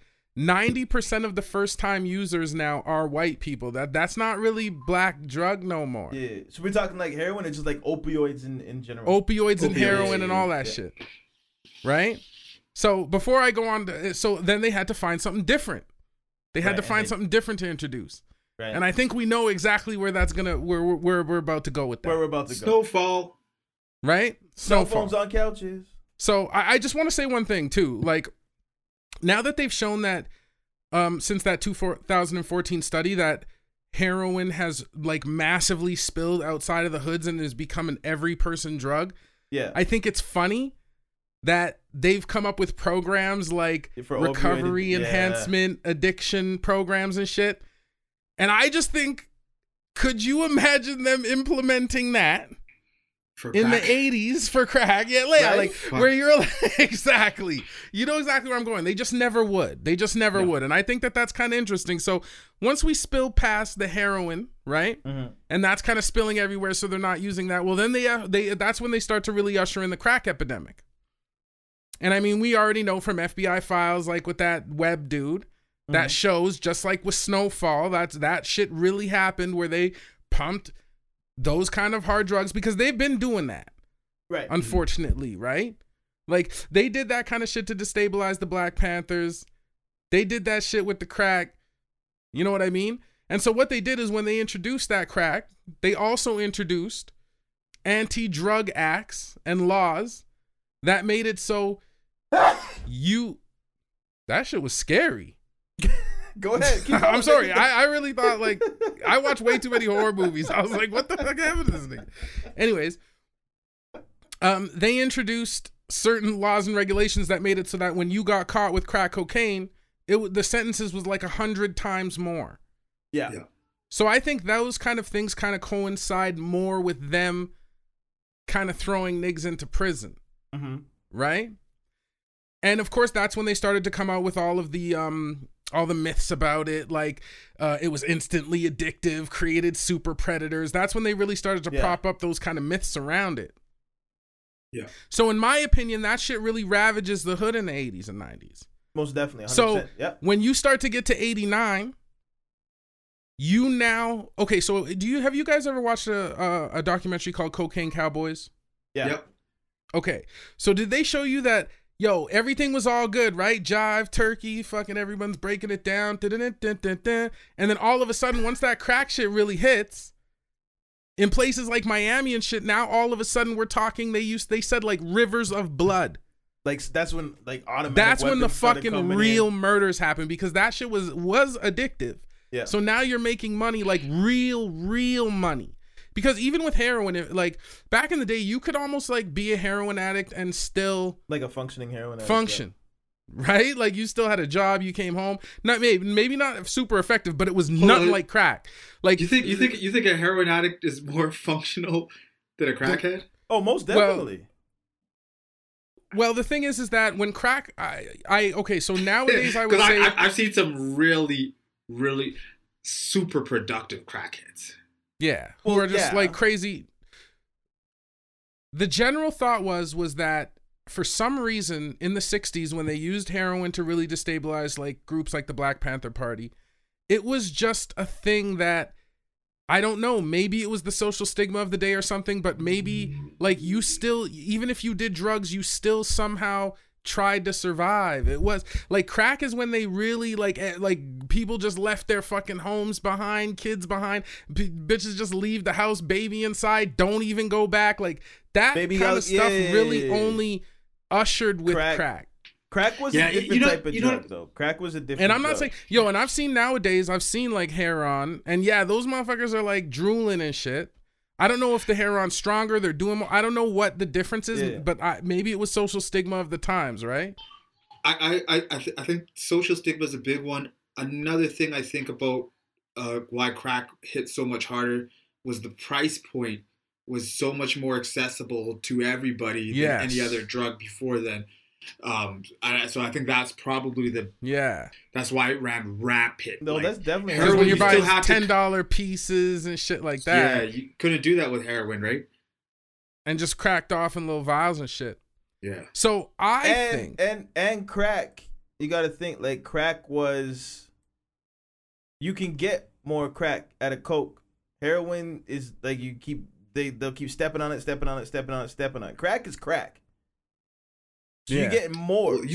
90% of the first time users now are white people. That's not really black drug no more. Yeah. So we're talking like heroin or just like opioids in general? Opioids and heroin and all that shit. Right? So before I go on to, so then they had to find something different. They had to find something different to introduce. Right. And I think we know exactly where that's gonna where we're about to go with that. Where we're about to go. Snowfall. Right? Cell phones on couches. So I just want to say one thing too. Like, now that they've shown that since that 2014 study that heroin has like massively spilled outside of the hoods and has become an every person drug. Yeah. I think it's funny that they've come up with programs like recovery enhancement, addiction programs and shit. And I just think, could you imagine them implementing that in the 80s for crack? Yeah, like where you're like, exactly. You know exactly where I'm going. They just never would. Would. And I think that that's kind of interesting. So once we spill past the heroin, right? Mm-hmm. And that's kind of spilling everywhere, so they're not using that. Well, then they that's when they start to really usher in the crack epidemic. And I mean, we already know from FBI files, like with that Webb dude, that shows, just like with Snowfall, that shit really happened where they pumped those kind of hard drugs because they've been doing that. Right. Unfortunately, right? Like, they did that kind of shit to destabilize the Black Panthers. They did that shit with the crack. You know what I mean? And so what they did is when they introduced that crack, they also introduced anti-drug acts and laws that made it so that shit was scary. Go ahead. I'm sorry. I really thought, like, I watch way too many horror movies. I was like, what the fuck happened to this thing? Anyways, they introduced certain laws and regulations that made it so that when you got caught with crack cocaine, the sentences was like 100 times more. Yeah. So I think those kind of things kind of coincide more with them kind of throwing niggas into prison, Mm-hmm. right? And of course, that's when they started to come out with all the myths about it, like it was instantly addictive, created super predators. That's when they really started to prop up those kind of myths around it. Yeah. So in my opinion, that shit really ravages the hood in the 80s and 90s. Most definitely. 100%. So yeah. when you start to get to 89, you now, okay, so have you guys ever watched a documentary called Cocaine Cowboys? Yeah. Yep. Okay, so did they show you that, yo, everything was all good, right? Jive, turkey, fucking everyone's breaking it down, and then all of a sudden, once that crack shit really hits, in places like Miami and shit, now all of a sudden we're talking, they said like rivers of blood. Like that's when like automatic. That's when the weapons started fucking coming real in. murders happened, because that shit was addictive. Yeah. So now you're making money, like real money. Because even with heroin, like back in the day, you could almost like be a heroin addict and still like a functioning heroin addict, function, right? Like you still had a job, you came home. Not maybe not super effective, but it was nothing like crack. Like you think a heroin addict is more functional than a crackhead? Oh, most definitely. Well, the thing is that when crack, okay, so nowadays I would say I've seen some really super productive crackheads. Yeah, who are just like crazy. The general thought was that for some reason in the 60s, when they used heroin to really destabilize like groups like the Black Panther Party, it was just a thing that, I don't know, maybe it was the social stigma of the day or something, but maybe like you still, even if you did drugs, you still somehow tried to survive. It was like crack is when they really like people just left their fucking homes behind, kids behind, bitches just leave the house, baby inside, don't even go back. Like that baby kind of stuff really only ushered with crack. Crack was a different type of drug, though. Crack was a different And I'm not drug. saying, and I've seen nowadays, I've seen like Heron, and yeah, those motherfuckers are like drooling and shit. I don't know if the Heron's stronger, they're doing more. I don't know what the difference is, but maybe it was social stigma of the times, right? I think social stigma is a big one. Another thing I think about why crack hit so much harder was the price point was so much more accessible to everybody than any other drug before then. So I think that's probably that's why it ran rapid. No, that's definitely because when you're buying $10 pieces and shit like that. Yeah, you couldn't do that with heroin, right? And just cracked off in little vials and shit. Yeah. So I think and crack, you got to think like crack was. You can get more crack out of coke. Heroin is like they'll keep stepping on it. Crack is crack. So you're getting more. Well, you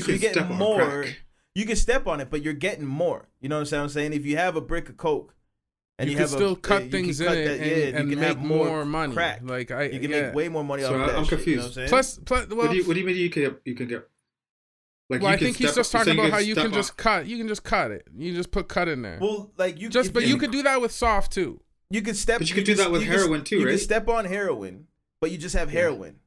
can step on it, but you're getting more. You know what I'm saying? If you have a brick of coke, and you can still cut things in it and make more money. Crack. Like you can make way more money off that. I'm shit, confused. You know what I'm saying? Plus, well, what do you mean you can get? Like, well, I think he's just talking about how you can just cut. You can just cut it. You just put cut in there. Well, like you but you could do that with soft too. You could step. But you could do that with heroin too, right? You can step on heroin, but you just have heroin.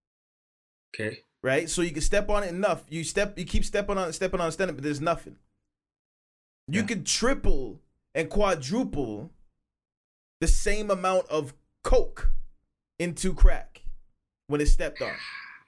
Okay. Right, so you can step on it enough. You keep stepping on it, but there's nothing. You could triple and quadruple the same amount of coke into crack when it's stepped on,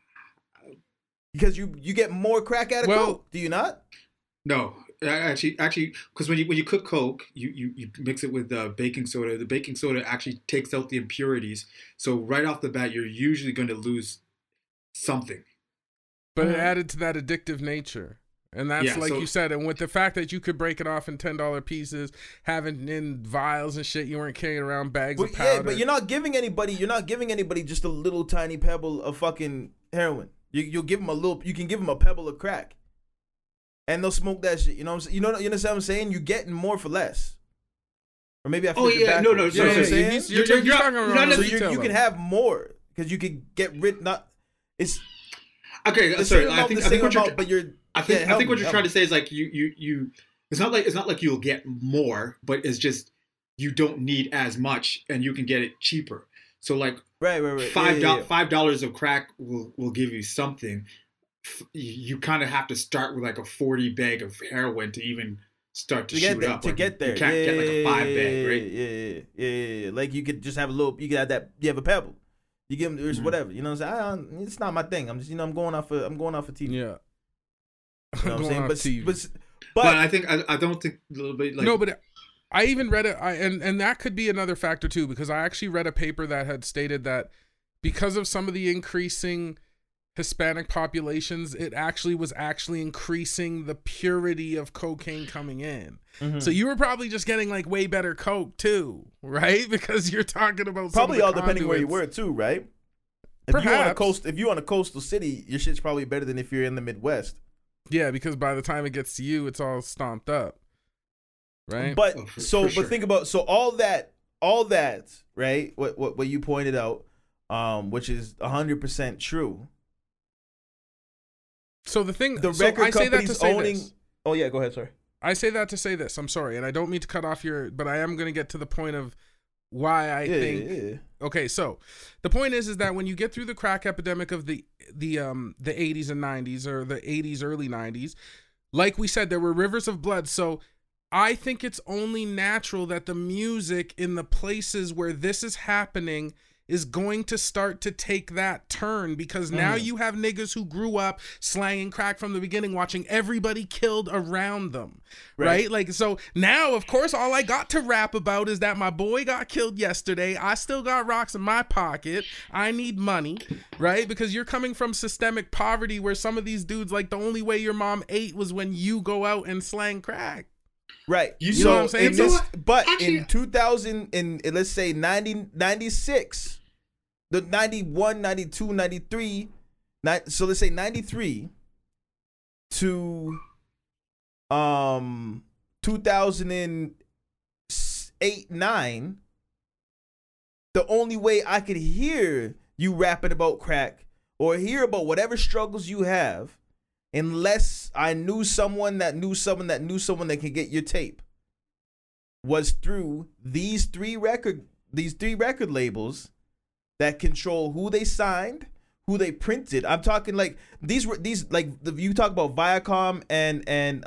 because you get more crack out of coke. Do you not? No, actually, because when you cook coke, you mix it with baking soda. The baking soda actually takes out the impurities. So right off the bat, you're usually going to lose something. But it added to that addictive nature. And that's you said, and with the fact that you could break it off in $10 pieces, having in vials and shit, you weren't carrying around bags of powder. Yeah, but you're not giving anybody just a little tiny pebble of fucking heroin. You'll give them you can give them a pebble of crack. And they'll smoke that shit. You know what I'm saying? You know what I'm saying? You're getting more for less. Or maybe I figured backwards. No. You know what I'm saying? You're talking about you can have more because you can get rid. It's okay. The Sorry, same amount, I think what you're. But you're. I think what you're trying to say is like you. It's not like you'll get more, but it's just you don't need as much, and you can get it cheaper. So like right. $5 of crack will give you something. You kind of have to start with like a 40 bag of heroin to even start to shoot up. To get there, you can't get like a 5 bag, right? Yeah. Like you could just have a little. You could have that. You have a pebble. You give them, there's whatever. You know what I'm saying? It's not my thing. I'm just, I'm going off of TV. Yeah. You know what I'm saying? But I think I don't think a little bit like no, but I even read it, and that could be another factor too, because I actually read a paper that had stated that because of some of the increasing Hispanic populations, it was actually increasing the purity of cocaine coming in. Mm-hmm. So you were probably just getting like way better coke too, right? Because you're talking about probably all depending where you were too, right? If Perhaps. you're on a coastal city, your shit's probably better than if you're in the Midwest. Yeah, because by the time it gets to you, it's all stomped up, right? But think about all that, right? What you pointed out, which is 100% true. So the thing, the record companies owning. Oh yeah, go ahead. Sorry. I say that to say this. I'm sorry, and I don't mean to cut off but I am going to get to the point of why I think. Yeah. Okay, so the point is that when you get through the crack epidemic of the 80s and 90s, or the 80s, early 90s, like we said, there were rivers of blood. So I think it's only natural that the music in the places where this is happening is going to start to take that turn, because now you have niggas who grew up slanging crack from the beginning, watching everybody killed around them, right? Like, so now, of course, all I got to rap about is that my boy got killed yesterday. I still got rocks in my pocket. I need money, right? Because you're coming from systemic poverty where some of these dudes, like, the only way your mom ate was when you go out and slang crack. Right. You know what I'm saying? But in 2000, let's say 96, the 91, 92, 93, so let's say 93 to 2008, 9, the only way I could hear you rapping about crack or hear about whatever struggles you have, unless I knew someone that knew someone that knew someone that could get your tape, was through these three record labels that control who they signed, who they printed. I'm talking like these like you talk about Viacom and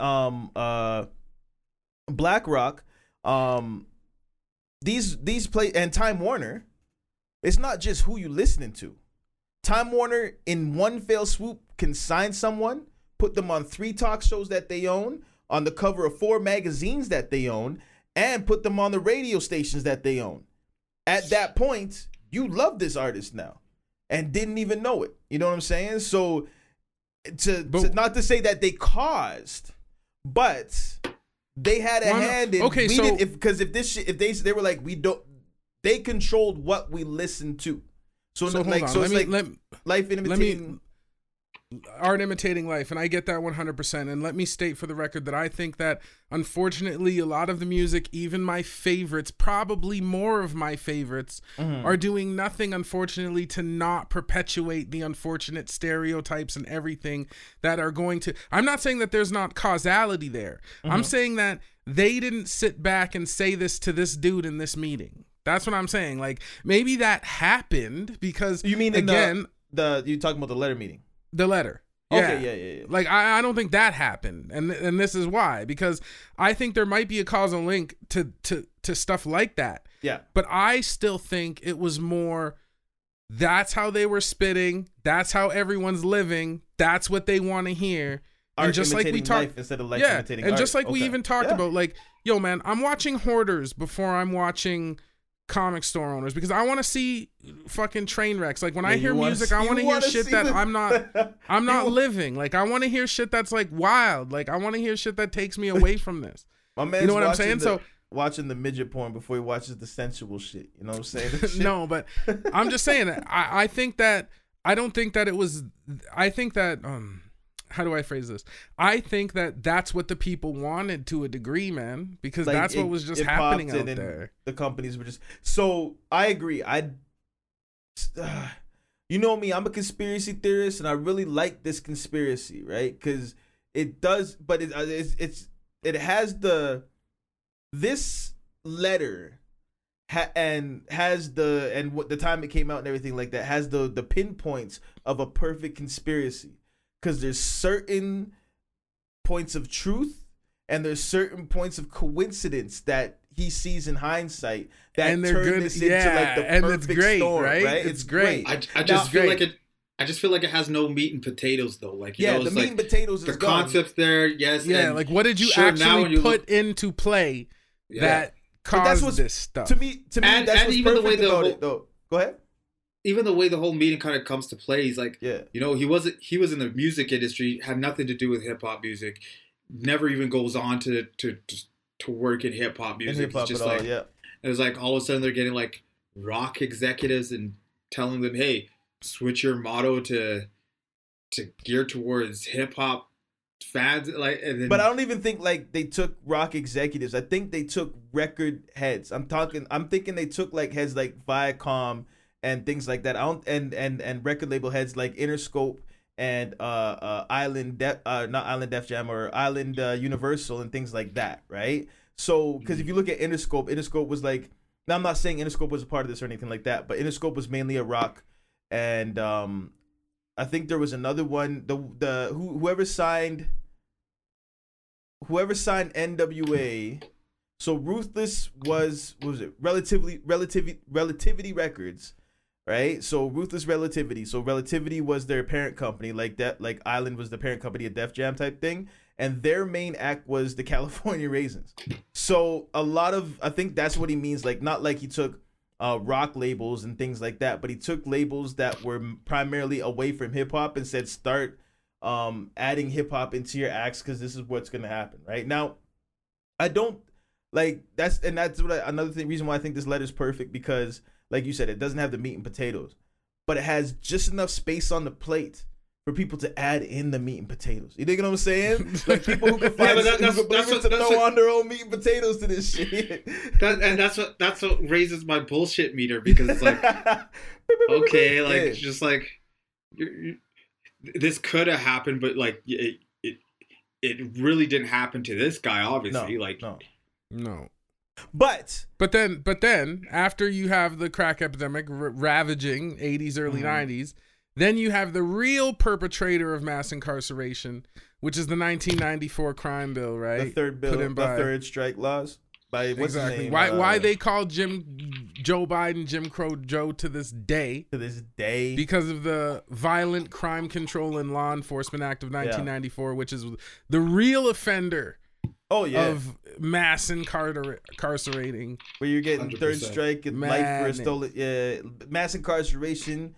BlackRock, these play and Time Warner. It's not just who you listening to. Time Warner in one fell swoop can sign someone, put them on 3 talk shows that they own, on the cover of 4 magazines that they own, and put them on the radio stations that they own. At that point, you love this artist now and didn't even know it. You know what I'm saying? So not to say that they caused, but they had a hand in. Okay, so they were like, we don't, they controlled what we listened to. So life imitating. Art imitating life, and I get that 100%. And let me state for the record that I think that, unfortunately, a lot of the music, even my favorites, probably more of my favorites, are doing nothing, unfortunately, to not perpetuate the unfortunate stereotypes and everything that are going to. I'm not saying that there's not causality there. I'm saying that they didn't sit back and say this to this dude in this meeting. That's what I'm saying. Like, maybe that happened because you mean again you talking about the letter meeting? The letter. Okay, yeah. Like, I don't think that happened. And this is why. Because I think there might be a causal link to stuff like that. Yeah. But I still think it was more, that's how they were spitting. That's how everyone's living. That's what they want to hear. Art and just like we talked, instead of life imitating art. Just like we even talked about, like, yo, man, I'm watching Hoarders before I'm watching comic store owners, because I want to see fucking train wrecks. Like, when I hear music, I want to hear shit that I'm not living. Like, I want to hear shit that's like wild. Like, I want to hear shit that takes me away from this. My man's, you know what I'm saying? So watching the midget porn before he watches the sensual shit. You know what I'm saying? No, but I'm just saying that I think that I don't think that it was. I think that how do I phrase this? I think that that's what the people wanted to a degree, man, because like that's what was just happening out there. The companies were just. So I agree. You know me, I'm a conspiracy theorist, and I really like this conspiracy, right? Because it does, but it has this letter and what the time it came out and everything like that has the pinpoints of a perfect conspiracy. Because there's certain points of truth and there's certain points of coincidence that he sees in hindsight that And they're turned good- this into like yeah, the and it's perfect great, storm, right? right? It's great. I just feel great. like it. I just feel like it has no meat and potatoes though. Like you Yeah, know, the it's meat like and potatoes is the gone. concept's there. Yes. Yeah, and like what did you sure, now when actually you put look- into play Yeah. that But that's caused what's- this stuff? To me, And that's what's even the perfect way the about whole- it, though. Go ahead. even the way the whole meeting kind of comes to play, he's like, Yeah. you know, he was in the music industry, had nothing to do with hip hop music, never even goes on to work in hip hop In music. hip hop It's just at all, like yeah. it was like all of a sudden they're getting like rock executives and telling them, hey, switch your motto to gear towards hip hop fans, like. And then, But I don't even think like they took rock executives. I think they took record heads. I'm thinking they took like heads like Viacom and things like that. I don't and record label heads like Interscope and not Island Def Jam or Island Universal and things like that, right? So because if you look at Interscope was like, now I'm not saying Interscope was a part of this or anything like that, but Interscope was mainly a rock, and I think there was another one. Whoever signed NWA. So Ruthless was what was it? Relativity Records, right? So Ruthless Relativity. So Relativity was their parent company, like that, like Island was the parent company of Def Jam type thing, and their main act was the California Raisins. So I think that's what he means. Like not like he took rock labels and things like that, but he took labels that were primarily away from hip hop and said start adding hip hop into your acts because this is what's gonna happen right now. I don't like that's another reason why I think this letter's perfect, because like you said, it doesn't have the meat and potatoes, but it has just enough space on the plate for people to add in the meat and potatoes. You dig what I'm saying? Like people who can find throw on their own meat and potatoes to this shit. that's what raises my bullshit meter, because it's like, okay, like just like this could have happened, but like it really didn't happen to this guy, obviously. No. But then after you have the crack epidemic ravaging 80s, early 90s, then you have the real perpetrator of mass incarceration, which is the 1994 crime bill, right? The third bill, the third strike laws. By what's his name? Why they call Joe Biden Jim Crow Joe to this day? Because of the Violent Crime Control and Law Enforcement Act of 1994, which is the real offender. Of mass incarcerating, where you're getting 100%. third strike and life for a stolen, mass incarceration,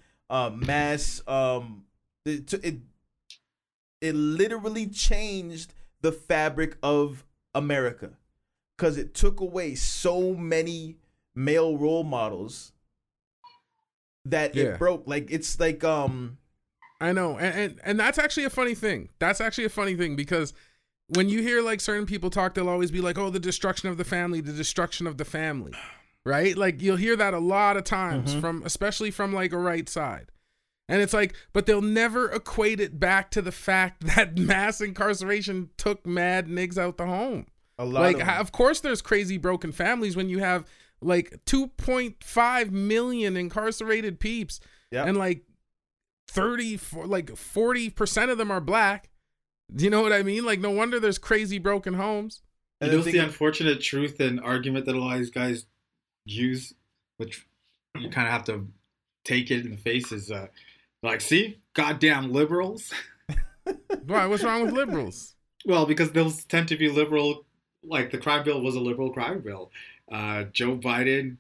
it literally changed the fabric of America, because it took away so many male role models that it broke. Like it's like I know, and that's actually a funny thing. Because when you hear like certain people talk, they'll always be like, oh, the destruction of the family, right? Like you'll hear that a lot of times especially from like a right side. And it's like, but they'll never equate it back to the fact that mass incarceration took mad niggas out the home. Of course there's crazy broken families when you have like 2.5 million incarcerated peeps and like 40% of them are black. Do you know what I mean? Like, no wonder there's crazy broken homes. You know, the unfortunate truth and argument that a lot of these guys use, which you kind of have to take it in the face, is like, see, goddamn liberals. Why? What's wrong with liberals? Well, because those tend to be liberal. Like the crime bill was a liberal crime bill. Joe Biden,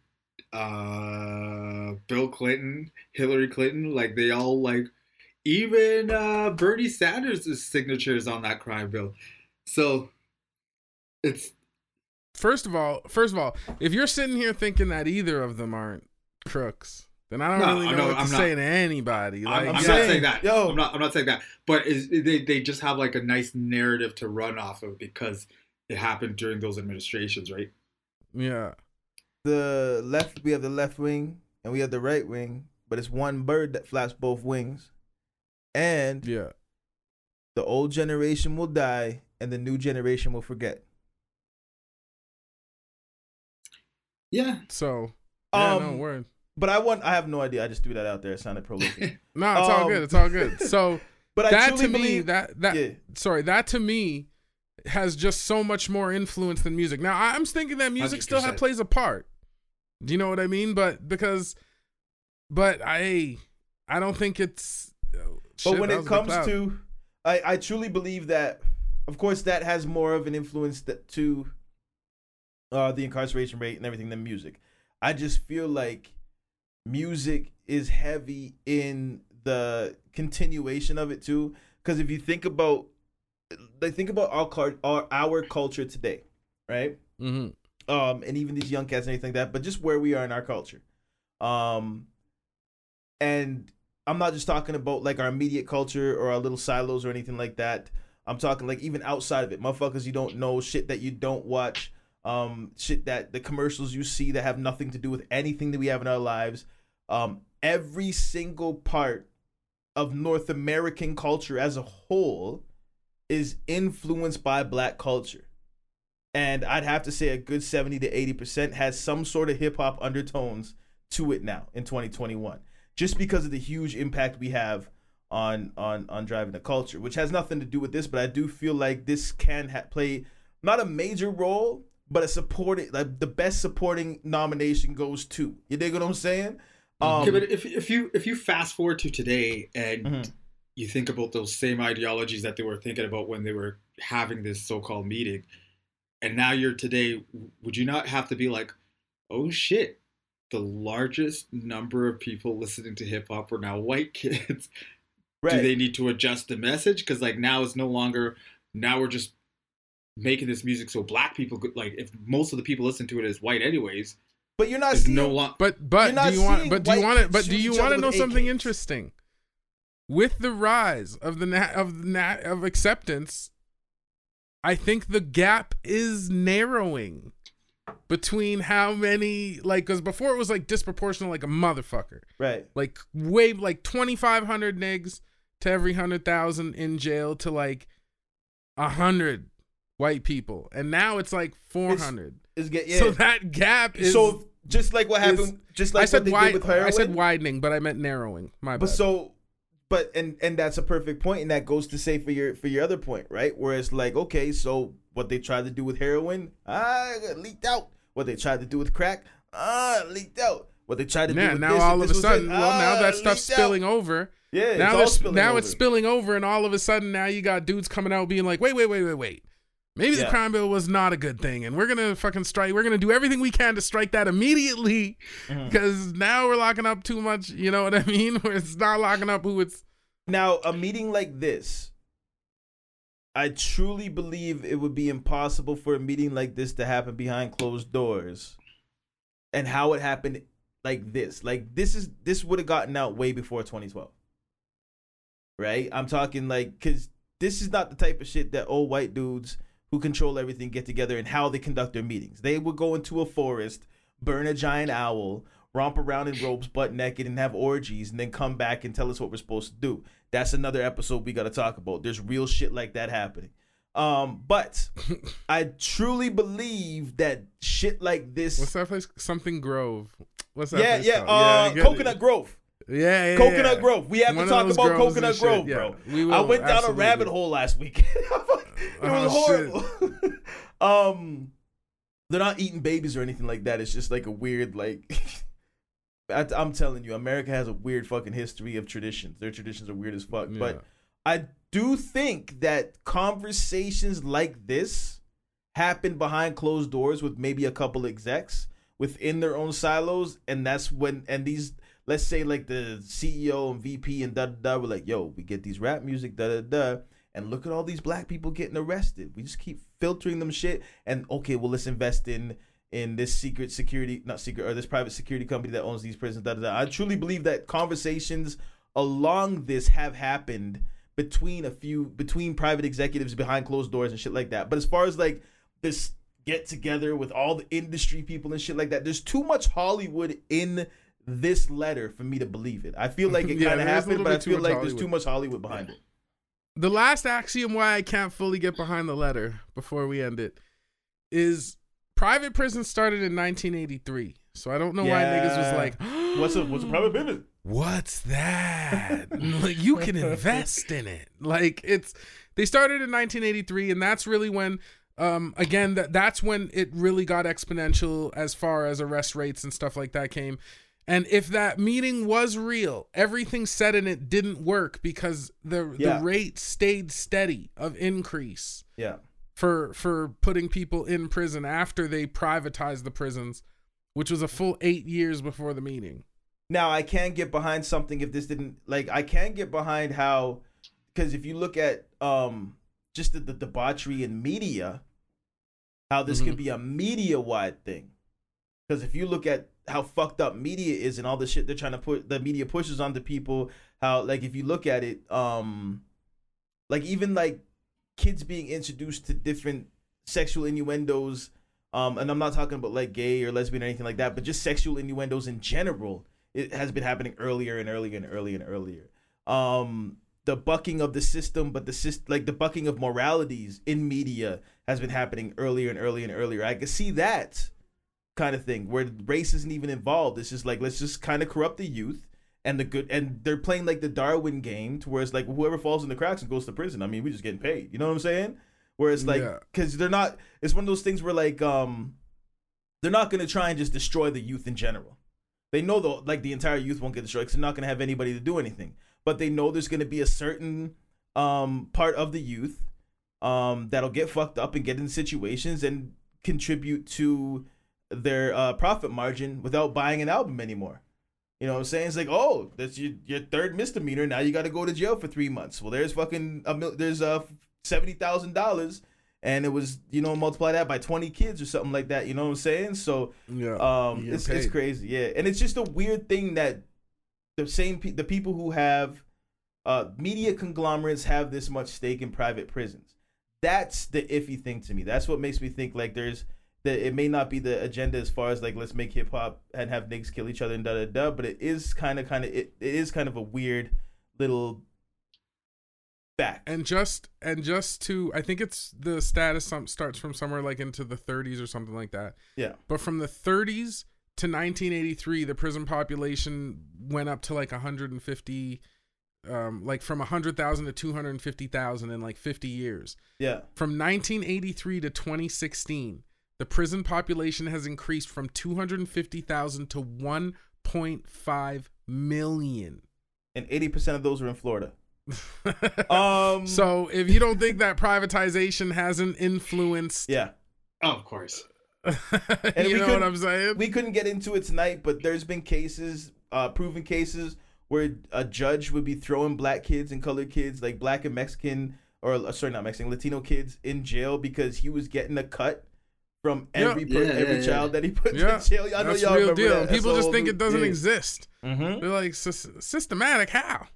Bill Clinton, Hillary Clinton, like they all like. Even Bernie Sanders' signature is on that crime bill. So it's first of all, if you're sitting here thinking that either of them aren't crooks, then I don't really know what to say to anybody. Like, I'm not saying that. I'm not saying that. But they just have like a nice narrative to run off of because it happened during those administrations, right? Yeah. We have the left wing and we have the right wing, but it's one bird that flaps both wings. And the old generation will die and the new generation will forget. Yeah. So, no word. But I have no idea. I just threw that out there. It sounded prolific. No, it's all good. It's all good. So, but that to me, that to me has just so much more influence than music. Now, I'm thinking that music still 100%. plays a part. Do you know what I mean? But I don't think it's. But when it comes to, I truly believe that, of course, that has more of an influence to the incarceration rate and everything than music. I just feel like music is heavy in the continuation of it too. Because if you think about our culture today, right? Mm-hmm. And even these young cats and anything like that, but just where we are in our culture. And I'm not just talking about like our immediate culture or our little silos or anything like that. I'm talking like even outside of it, motherfuckers you don't know, shit that you don't watch, shit that the commercials you see that have nothing to do with anything that we have in our lives. Every single part of North American culture as a whole is influenced by black culture. And I'd have to say a good 70 to 80% has some sort of hip hop undertones to it now in 2021, just because of the huge impact we have on driving the culture, which has nothing to do with this. But I do feel like this can play not a major role, but a supporting, like the best supporting nomination goes to. You dig what I'm saying? Okay, but if you fast forward to today and you think about those same ideologies that they were thinking about when they were having this so-called meeting, and now you're today, would you not have to be like, oh shit, the largest number of people listening to hip hop are now white kids? Right. Do they need to adjust the message? Because like now it's no longer, now we're just making this music so black people could, like, if most of the people listen to it as white anyways. But you're not seeing no long. But do you want to know something interesting? With the rise of of acceptance, I think the gap is narrowing between how many, like, because before it was like disproportional, like a motherfucker, right? Like way, like 2,500 niggas to every 100,000 in jail to like 100 white people, and now it's like 400. So that gap is just like what happened. Just like I said, what they did with heroin. I said widening, but I meant narrowing. My bad. But that's a perfect point, and that goes to say for your other point, right? Where it's like, okay, so what they tried to do with heroin, leaked out. What they tried to do with crack, leaked out. What they tried to do with now all of a sudden, now that stuff's spilling over. Yeah, now it's spilling over, and all of a sudden now you got dudes coming out being like, wait. Maybe the crime bill was not a good thing, and we're gonna fucking strike. We're gonna do everything we can to strike that immediately, because now we're locking up too much. You know what I mean? Where it's not locking up who it's. Now, a meeting like this, I truly believe it would be impossible for a meeting like this to happen behind closed doors, and how it happened like this. Like this would have gotten out way before 2012, right? I'm talking like, because this is not the type of shit that old white dudes who control everything get together and how they conduct their meetings. They would go into a forest, burn a giant owl, romp around in robes butt naked and have orgies, and then come back and tell us what we're supposed to do. That's another episode we got to talk about. There's real shit like that happening. But I truly believe that shit like this. What's that place? Something Grove. What's that place called? Coconut Grove. Yeah. Coconut Grove. We have to talk about Coconut Grove, bro. I went down a rabbit hole last week. It was horrible. They're not eating babies or anything like that. It's just like a weird, like, I'm telling you, America has a weird fucking history of traditions. Their traditions are weird as fuck. Yeah. But I do think that conversations like this happen behind closed doors with maybe a couple execs within their own silos, and that's when, and these, let's say like the CEO and VP and da-da-da, we're like, yo, we get these rap music, da-da-da, and look at all these black people getting arrested. We just keep filtering them shit, and okay, well, let's invest in this private security company that owns these prisons, da-da-da. I truly believe that conversations along this have happened between private executives behind closed doors and shit like that. But as far as like this get together with all the industry people and shit like that, there's too much Hollywood in this letter for me to believe it. I feel like it kind of happened, but I feel like there's too much Hollywood behind it. The last axiom why I can't fully get behind the letter before we end it is private prisons started in 1983. So I don't know why niggas was like, what's a private pivot? What's that? Like, you can invest in it. Like, they started in 1983, and that's really when, again, that's when it really got exponential as far as arrest rates and stuff like that came. And if that meeting was real, everything said in it didn't work because the rate stayed steady of increase. Yeah. For putting people in prison after they privatized the prisons, which was a full 8 years before the meeting. Now, I can't get behind something if this didn't, like, I can't get behind how, because if you look at just the debauchery in media, how this could be a media-wide thing. Because if you look at how fucked up media is and all the shit they're trying to put, the media pushes onto people, how, like, if you look at it, like, even, like, kids being introduced to different sexual innuendos, and I'm not talking about, like, gay or lesbian or anything like that, but just sexual innuendos in general, it has been happening earlier and earlier and earlier and earlier. The bucking of the system, but the bucking of moralities in media has been happening earlier and earlier and earlier. I can see that kind of thing where race isn't even involved. It's just like, let's just kind of corrupt the youth and the good, and they're playing like the Darwin game to where it's like whoever falls in the cracks and goes to prison. I mean, we're just getting paid. You know what I'm saying? Where it's like, because they're not, it's one of those things where like, they're not going to try and just destroy the youth in general. They know the entire youth won't get destroyed because they're not going to have anybody to do anything. But they know there's going to be a certain part of the youth that'll get fucked up and get in situations and contribute to their profit margin without buying an album anymore. You know what I'm saying? It's like, oh, that's your third misdemeanor. Now you got to go to jail for 3 months. Well, there's there's $70,000. And it was, multiply that by 20 kids or something like that. You know what I'm saying? So it's crazy. Yeah. And it's just a weird thing that the people who have media conglomerates have this much stake in private prisons. That's the iffy thing to me. That's what makes me think like it may not be the agenda as far as like, let's make hip hop and have niggas kill each other and da-da-da, but it is kind of a weird little fact. And just to, I think it's the status starts from somewhere like into the 30s or something like that. Yeah. But from the 30s to 1983, the prison population went up to like 150, like from 100,000 to 250,000 in like 50 years. Yeah. From 1983 to 2016, the prison population has increased from 250,000 to 1.5 million. And 80% of those are in Florida. So if you don't think that privatization hasn't influenced, yeah, of course, and you know what I'm saying. We couldn't get into it tonight, but there's been cases, proven cases where a judge would be throwing black kids and colored kids, like black and Mexican, or sorry, not Mexican, Latino kids in jail because he was getting a cut from every child that he put in jail. I know that's y'all real remember deal. that. People just think it doesn't exist. Mm-hmm. They're like, systematic. How?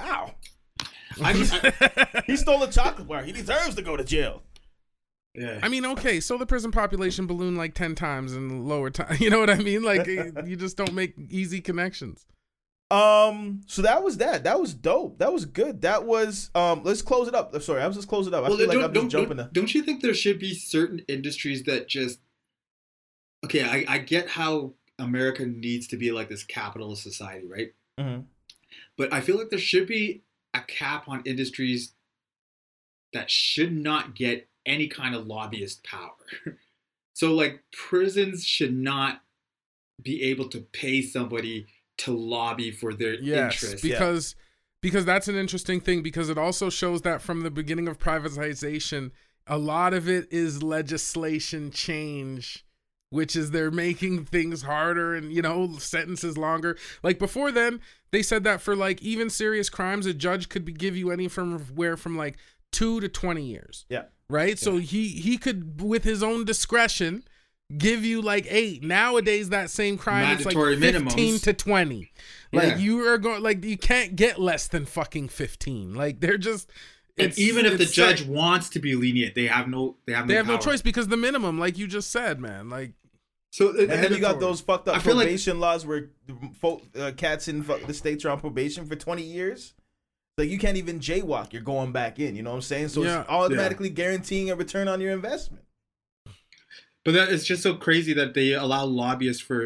He stole a chocolate bar. He deserves to go to jail. Yeah. I mean, okay, so the prison population ballooned like 10 times in lower time. You know what I mean? Like, you just don't make easy connections. So that was that. That was dope. That was good. That was let's close it up. Sorry, I was just close it up. I feel like I'm just jumping. Don't you think there should be certain industries that just I get how America needs to be like this capitalist society, right? Mm-hmm. But I feel like there should be a cap on industries that should not get any kind of lobbyist power. So like prisons should not be able to pay somebody to lobby for their interests. Because that's an interesting thing, because it also shows that from the beginning of privatization, a lot of it is legislation change, which is they're making things harder and, sentences longer. Like before then, they said that for like even serious crimes, a judge could give you anywhere from like 2 to 20 years. Yeah. Right. Yeah. So he could, with his own discretion, give you like 8. Nowadays, that same crime is like 15 minimums. to 20. Like you are going, like you can't get less than fucking 15. Like they're just. And even if the judge wants to be lenient, they have no choice, because the minimum, like you just said, man, like. So and then you got those fucked up probation laws where cats in the states are on probation for 20 years. Like you can't even jaywalk. You're going back in. You know what I'm saying? So it's automatically guaranteeing a return on your investment. But that it's just so crazy that they allow lobbyists for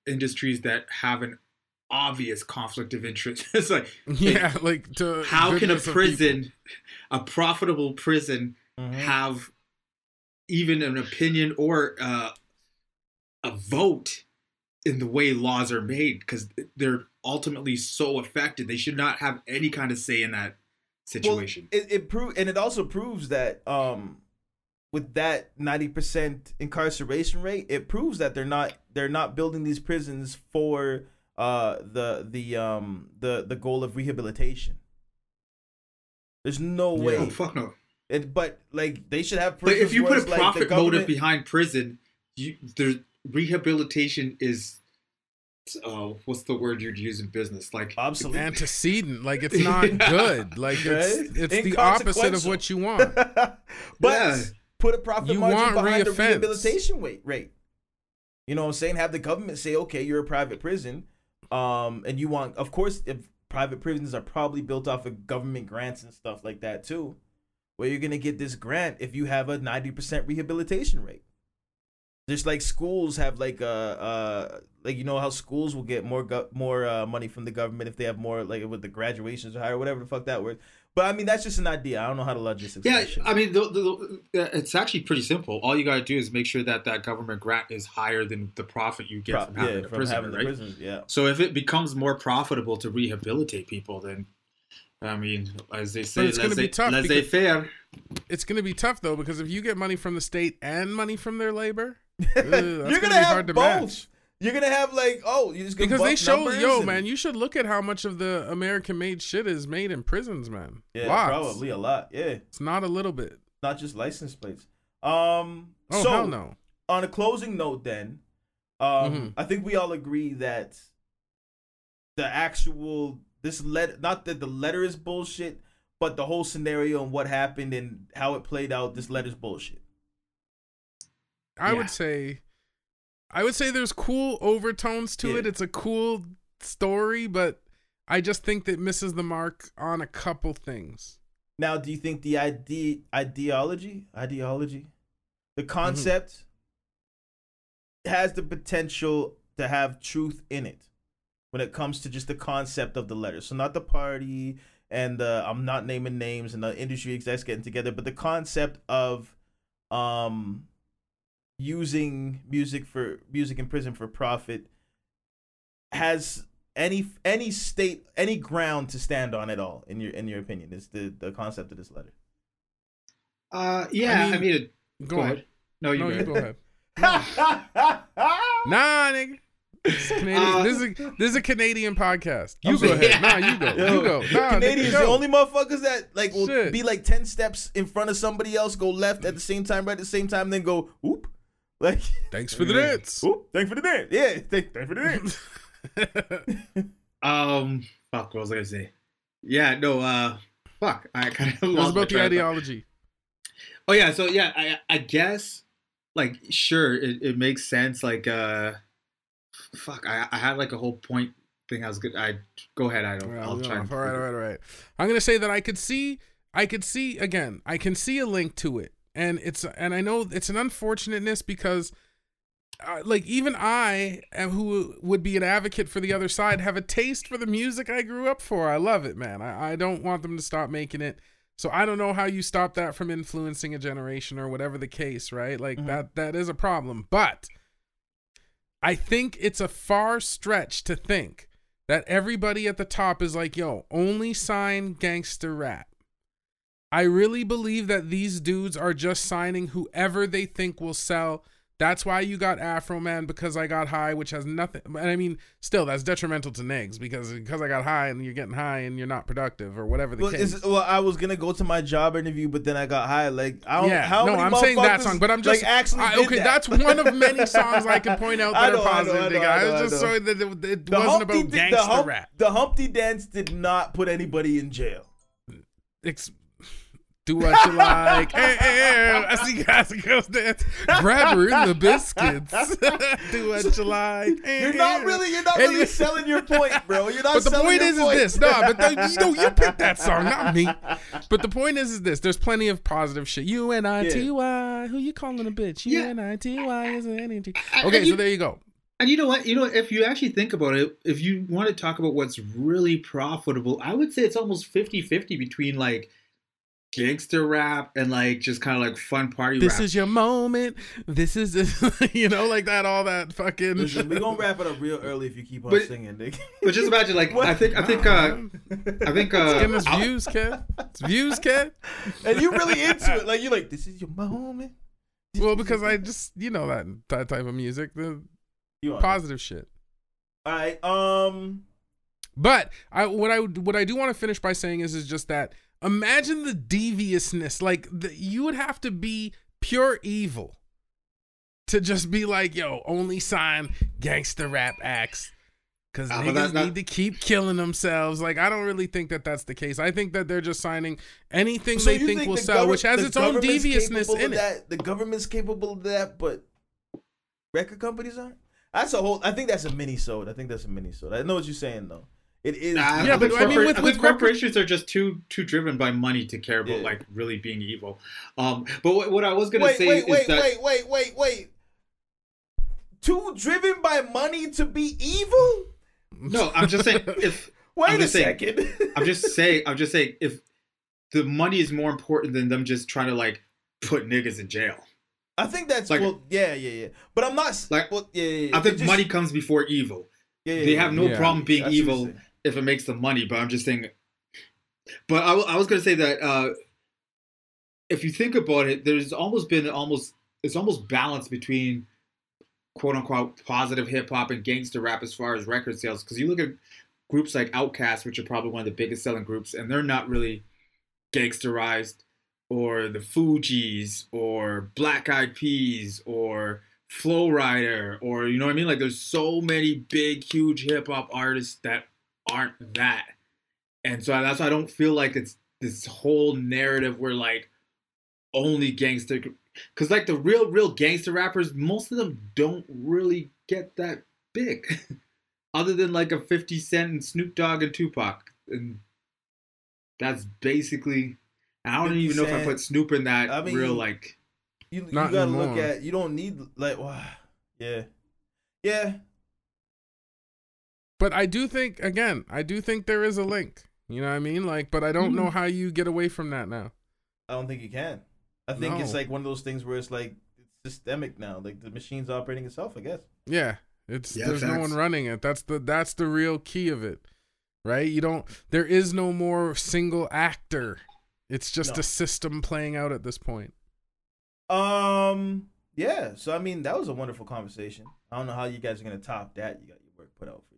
industries that have an obvious conflict of interest. It's like, like to how can a goodness of prison, a profitable prison, have even an opinion or a vote in the way laws are made? Because they're ultimately so affected. They should not have any kind of say in that situation. Well, it also proves that with that 90% incarceration rate, it proves that they're not building these prisons for the goal of rehabilitation. There's no way. Oh, fuck no. But like they should have. But if you put a profit motive government behind prison, there's rehabilitation is. What's the word you'd use in business? Like obsolete, antecedent. Like it's not good. Like it's the opposite of what you want. But put a profit margin behind the reoffense. rehabilitation rate. You know what I'm saying? Have the government say, okay, you're a private prison, and you want, of course, if private prisons are probably built off of government grants and stuff like that too, where you're gonna get this grant if you have a 90% rehabilitation rate. Just like schools have like like you know how schools will get more money from the government if they have more like with the graduations or higher, whatever the fuck that word. But I mean that's just an idea. I don't know how to logistics. Yeah, I mean it's actually pretty simple. All you gotta do is make sure that government grant is higher than the profit you get from having a prisoner, right? Prisons, yeah. So if it becomes more profitable to rehabilitate people, then I mean, as they say, it's going to be tough. Laissez-faire. It's going to be tough though because if you get money from the state and money from their labor, you're gonna have hard to both. match. You're gonna have like, you just because they show, man, you should look at how much of the American-made shit is made in prisons, man. Yeah, lots. probably a lot. Yeah, it's not a little bit. Not just license plates. Oh hell no. On a closing note, then, I think we all agree that the actual not that the letter is bullshit, but the whole scenario and what happened and how it played out, this letter's bullshit. I would say there's cool overtones to it. It's a cool story, but I just think that it misses the mark on a couple things. Now, do you think the ideology, the concept has the potential to have truth in it when it comes to just the concept of the letter? So not the party and I'm not naming names and the industry execs getting together, but the concept of using music in prison for profit has any ground to stand on at all in your opinion? Is the concept of this letter? I mean go ahead. No, you go ahead. Nah, nigga. This is a Canadian podcast. You go ahead. Nah, you go. You go. Nah, Canadians the only motherfuckers that like will be like 10 steps in front of somebody else, go left at the same time, right at the same time, then go whoop. Like thanks for the dance. Whoop, thanks for the dance. Yeah, thanks for the dance. Fuck, what was I gonna say? Yeah, no, fuck. I kind of lost. It was about the ideology. Oh yeah, so yeah, I guess like sure it makes sense. Like fuck, I had like a whole point thing I was good. Go ahead, I'll try. All right. I'm gonna say that I can see again. I can see a link to it, and I know it's an unfortunateness because. Like even I, who would be an advocate for the other side, have a taste for the music I grew up for. I love it, man. I don't want them to stop making it. So I don't know how you stop that from influencing a generation or whatever the case, right? Like that is a problem. But I think it's a far stretch to think that everybody at the top is like, yo, only sign gangster rap. I really believe that these dudes are just signing whoever they think will sell. That's why you got Afro Man, Because I Got High, which has nothing. And I mean, still, that's detrimental to Negs because I got high and you're getting high and you're not productive or whatever the case. I was gonna go to my job interview, but then I got high. Like, I don't. Yeah, how many I'm saying that song, but I'm just like actually. Okay, that's one of many songs I can point out that are positive. I was just sorry that it wasn't about gangster rap. The Humpty Dance did not put anybody in jail. Do what you like. Hey, I see guys and girls dance. Grab her in the biscuits. Do what you like. You're not really selling your point, bro. You're not. But the point is this. No, but you picked that song, not me. But the point is this. There's plenty of positive shit. UNITY. Who you calling a bitch? UNITY is an energy. Okay, so there you go. And you know what? If you actually think about it, if you want to talk about what's really profitable, I would say it's almost 50-50 between like gangster rap and like just kind of like fun party This rap. is your moment. This is, like that, all that fucking. Listen, we're gonna wrap it up real early if you keep on singing, Nick. But just imagine, like, I think, It's getting us views, kid. It's views, kid. And you really into it. Like, you're like, this is your moment. Well, because I just, that type of music, the You are. positive shit. All right. But what I do want to finish by saying is just that imagine the deviousness. Like you would have to be pure evil to just be like, yo, only sign gangster rap acts because niggas need to keep killing themselves. Like I don't really think that that's the case. I think that they're just signing anything they think will sell, which has its own deviousness in it. The government's capable of that, but record companies aren't. I think that's a mini-sode. I know what you're saying though. It is. Yeah, but I mean, with corporations are just too driven by money to care about like really being evil. But what I was gonna say is that wait. Too driven by money to be evil? No, I'm just saying. I'm just saying if the money is more important than them just trying to like put niggas in jail. I think that's like, yeah. But I'm not like I think money comes before evil. They have no problem being evil if it makes them money. But I'm just saying. But I was gonna say that if you think about it, there's almost balance between quote unquote positive hip hop and gangster rap as far as record sales. Because you look at groups like Outkast, which are probably one of the biggest selling groups, and they're not really gangsterized. Or the Fugees, or Black Eyed Peas, or Flow Rider, or you know what I mean? Like there's so many big, huge hip hop artists that aren't that. And so that's why I don't feel like it's this whole narrative where like only gangster, because like the real gangster rappers, most of them don't really get that big. Other than like a 50 Cent and Snoop Dogg and Tupac. And that's basically... I don't even know if I put Snoop in that. I mean, real like. You gotta look at. You don't need like. Yeah. But I do think there is a link. You know what I mean? Like, but I don't know how you get away from that now. I don't think you can. I think it's like one of those things where it's like it's systemic now. Like the machine's operating itself, I guess. Yeah, there's no one running it. That's the real key of it, right? There is no more single actor. It's just a system playing out at this point. Yeah. So I mean, that was a wonderful conversation. I don't know how you guys are gonna top that. You got your work put out for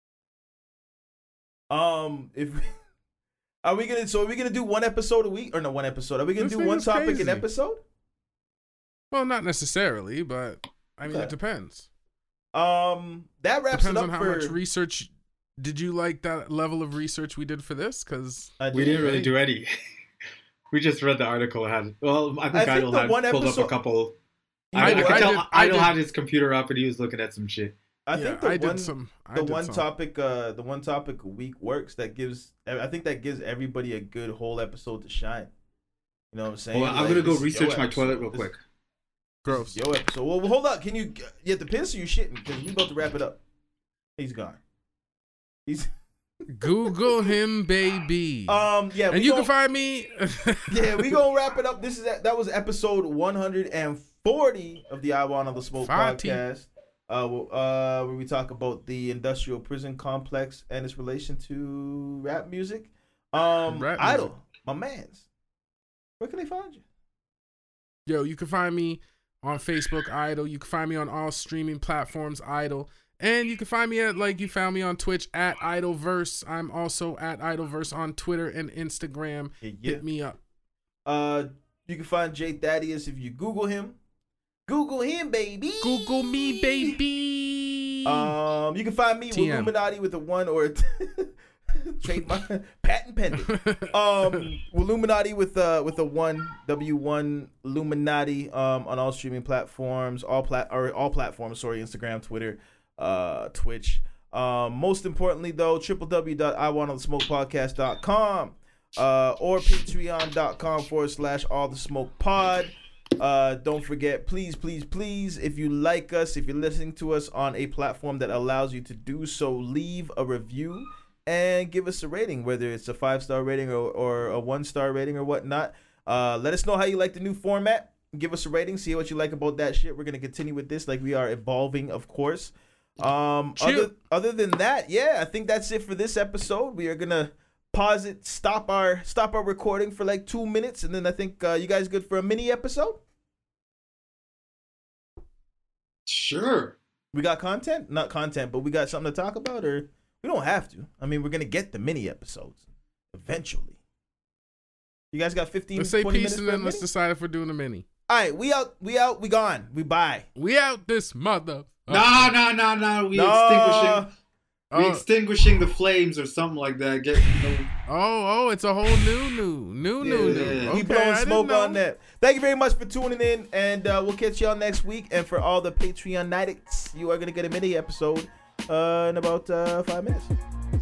you. Are we gonna do one episode a week or no one episode? Are we gonna do one topic an episode? Well, not necessarily, but I mean it depends. That wraps it up. Depends on how much research. Did you like that level of research we did for this? Because we didn't really do any. We just read the article. I think Idle had pulled up a couple. I could tell Idle had his computer up and he was looking at some shit. I think the one topic a week works. I think that gives everybody a good whole episode to shine. You know what I'm saying? Well, I'm gonna go research my toilet real quick. Gross. Yo episode. Well, hold up. Can you get the piss or you shitting? Because we about to wrap it up. He's gone. Google him, baby. Yeah, and you can find me. Yeah, we gonna wrap it up. That was episode 140 of the I Want All the Smoke podcast. Where we talk about the industrial prison complex and its relation to rap music. Idle, my man's. Where can they find you? Yo, you can find me on Facebook, Idle. You can find me on all streaming platforms, Idle. And you can find me you found me on Twitch at Idleverse. I'm also at Idleverse on Twitter and Instagram. Yeah. Hit me up. You can find Jay Thaddeus if you Google him. Google him, baby. Google me, baby. You can find me with Illuminati with a 1 or trademark patent pending. Illuminati with a 1 W1 Illuminati on all streaming platforms, all platforms. Sorry, Instagram, Twitter. Twitch. Most importantly though, www.iwantallthesmokepodcast.com or patreon.com/allthesmokepod. Don't forget, please, if you like us, if you're listening to us on a platform that allows you to do so, leave a review and give us a rating, whether it's a 5-star rating or a 1-star rating or whatnot. Let us know how you like the new format. Give us a rating, see what you like about that shit. We're gonna continue with this, like we are evolving, of course. Other than that, yeah, I think that's it for this episode. We are gonna pause it, stop our recording for like 2 minutes, and then I think you guys good for a mini episode. Sure. We got content, not content, but we got something to talk about, or we don't have to. I mean, we're gonna get the mini episodes eventually. You guys got 15, let's say 20 peace minutes and for a then let's mini? decide if we're doing a mini. All right, we out, we gone, we bye. We out this mother. No. We extinguishing the flames or something like that. Oh, it's a whole new. We Okay, blowing I smoke didn't know. on that. Thank you very much for tuning in, and we'll catch y'all next week. And for all the Patreon-nitics, you are gonna get a mini episode in about 5 minutes.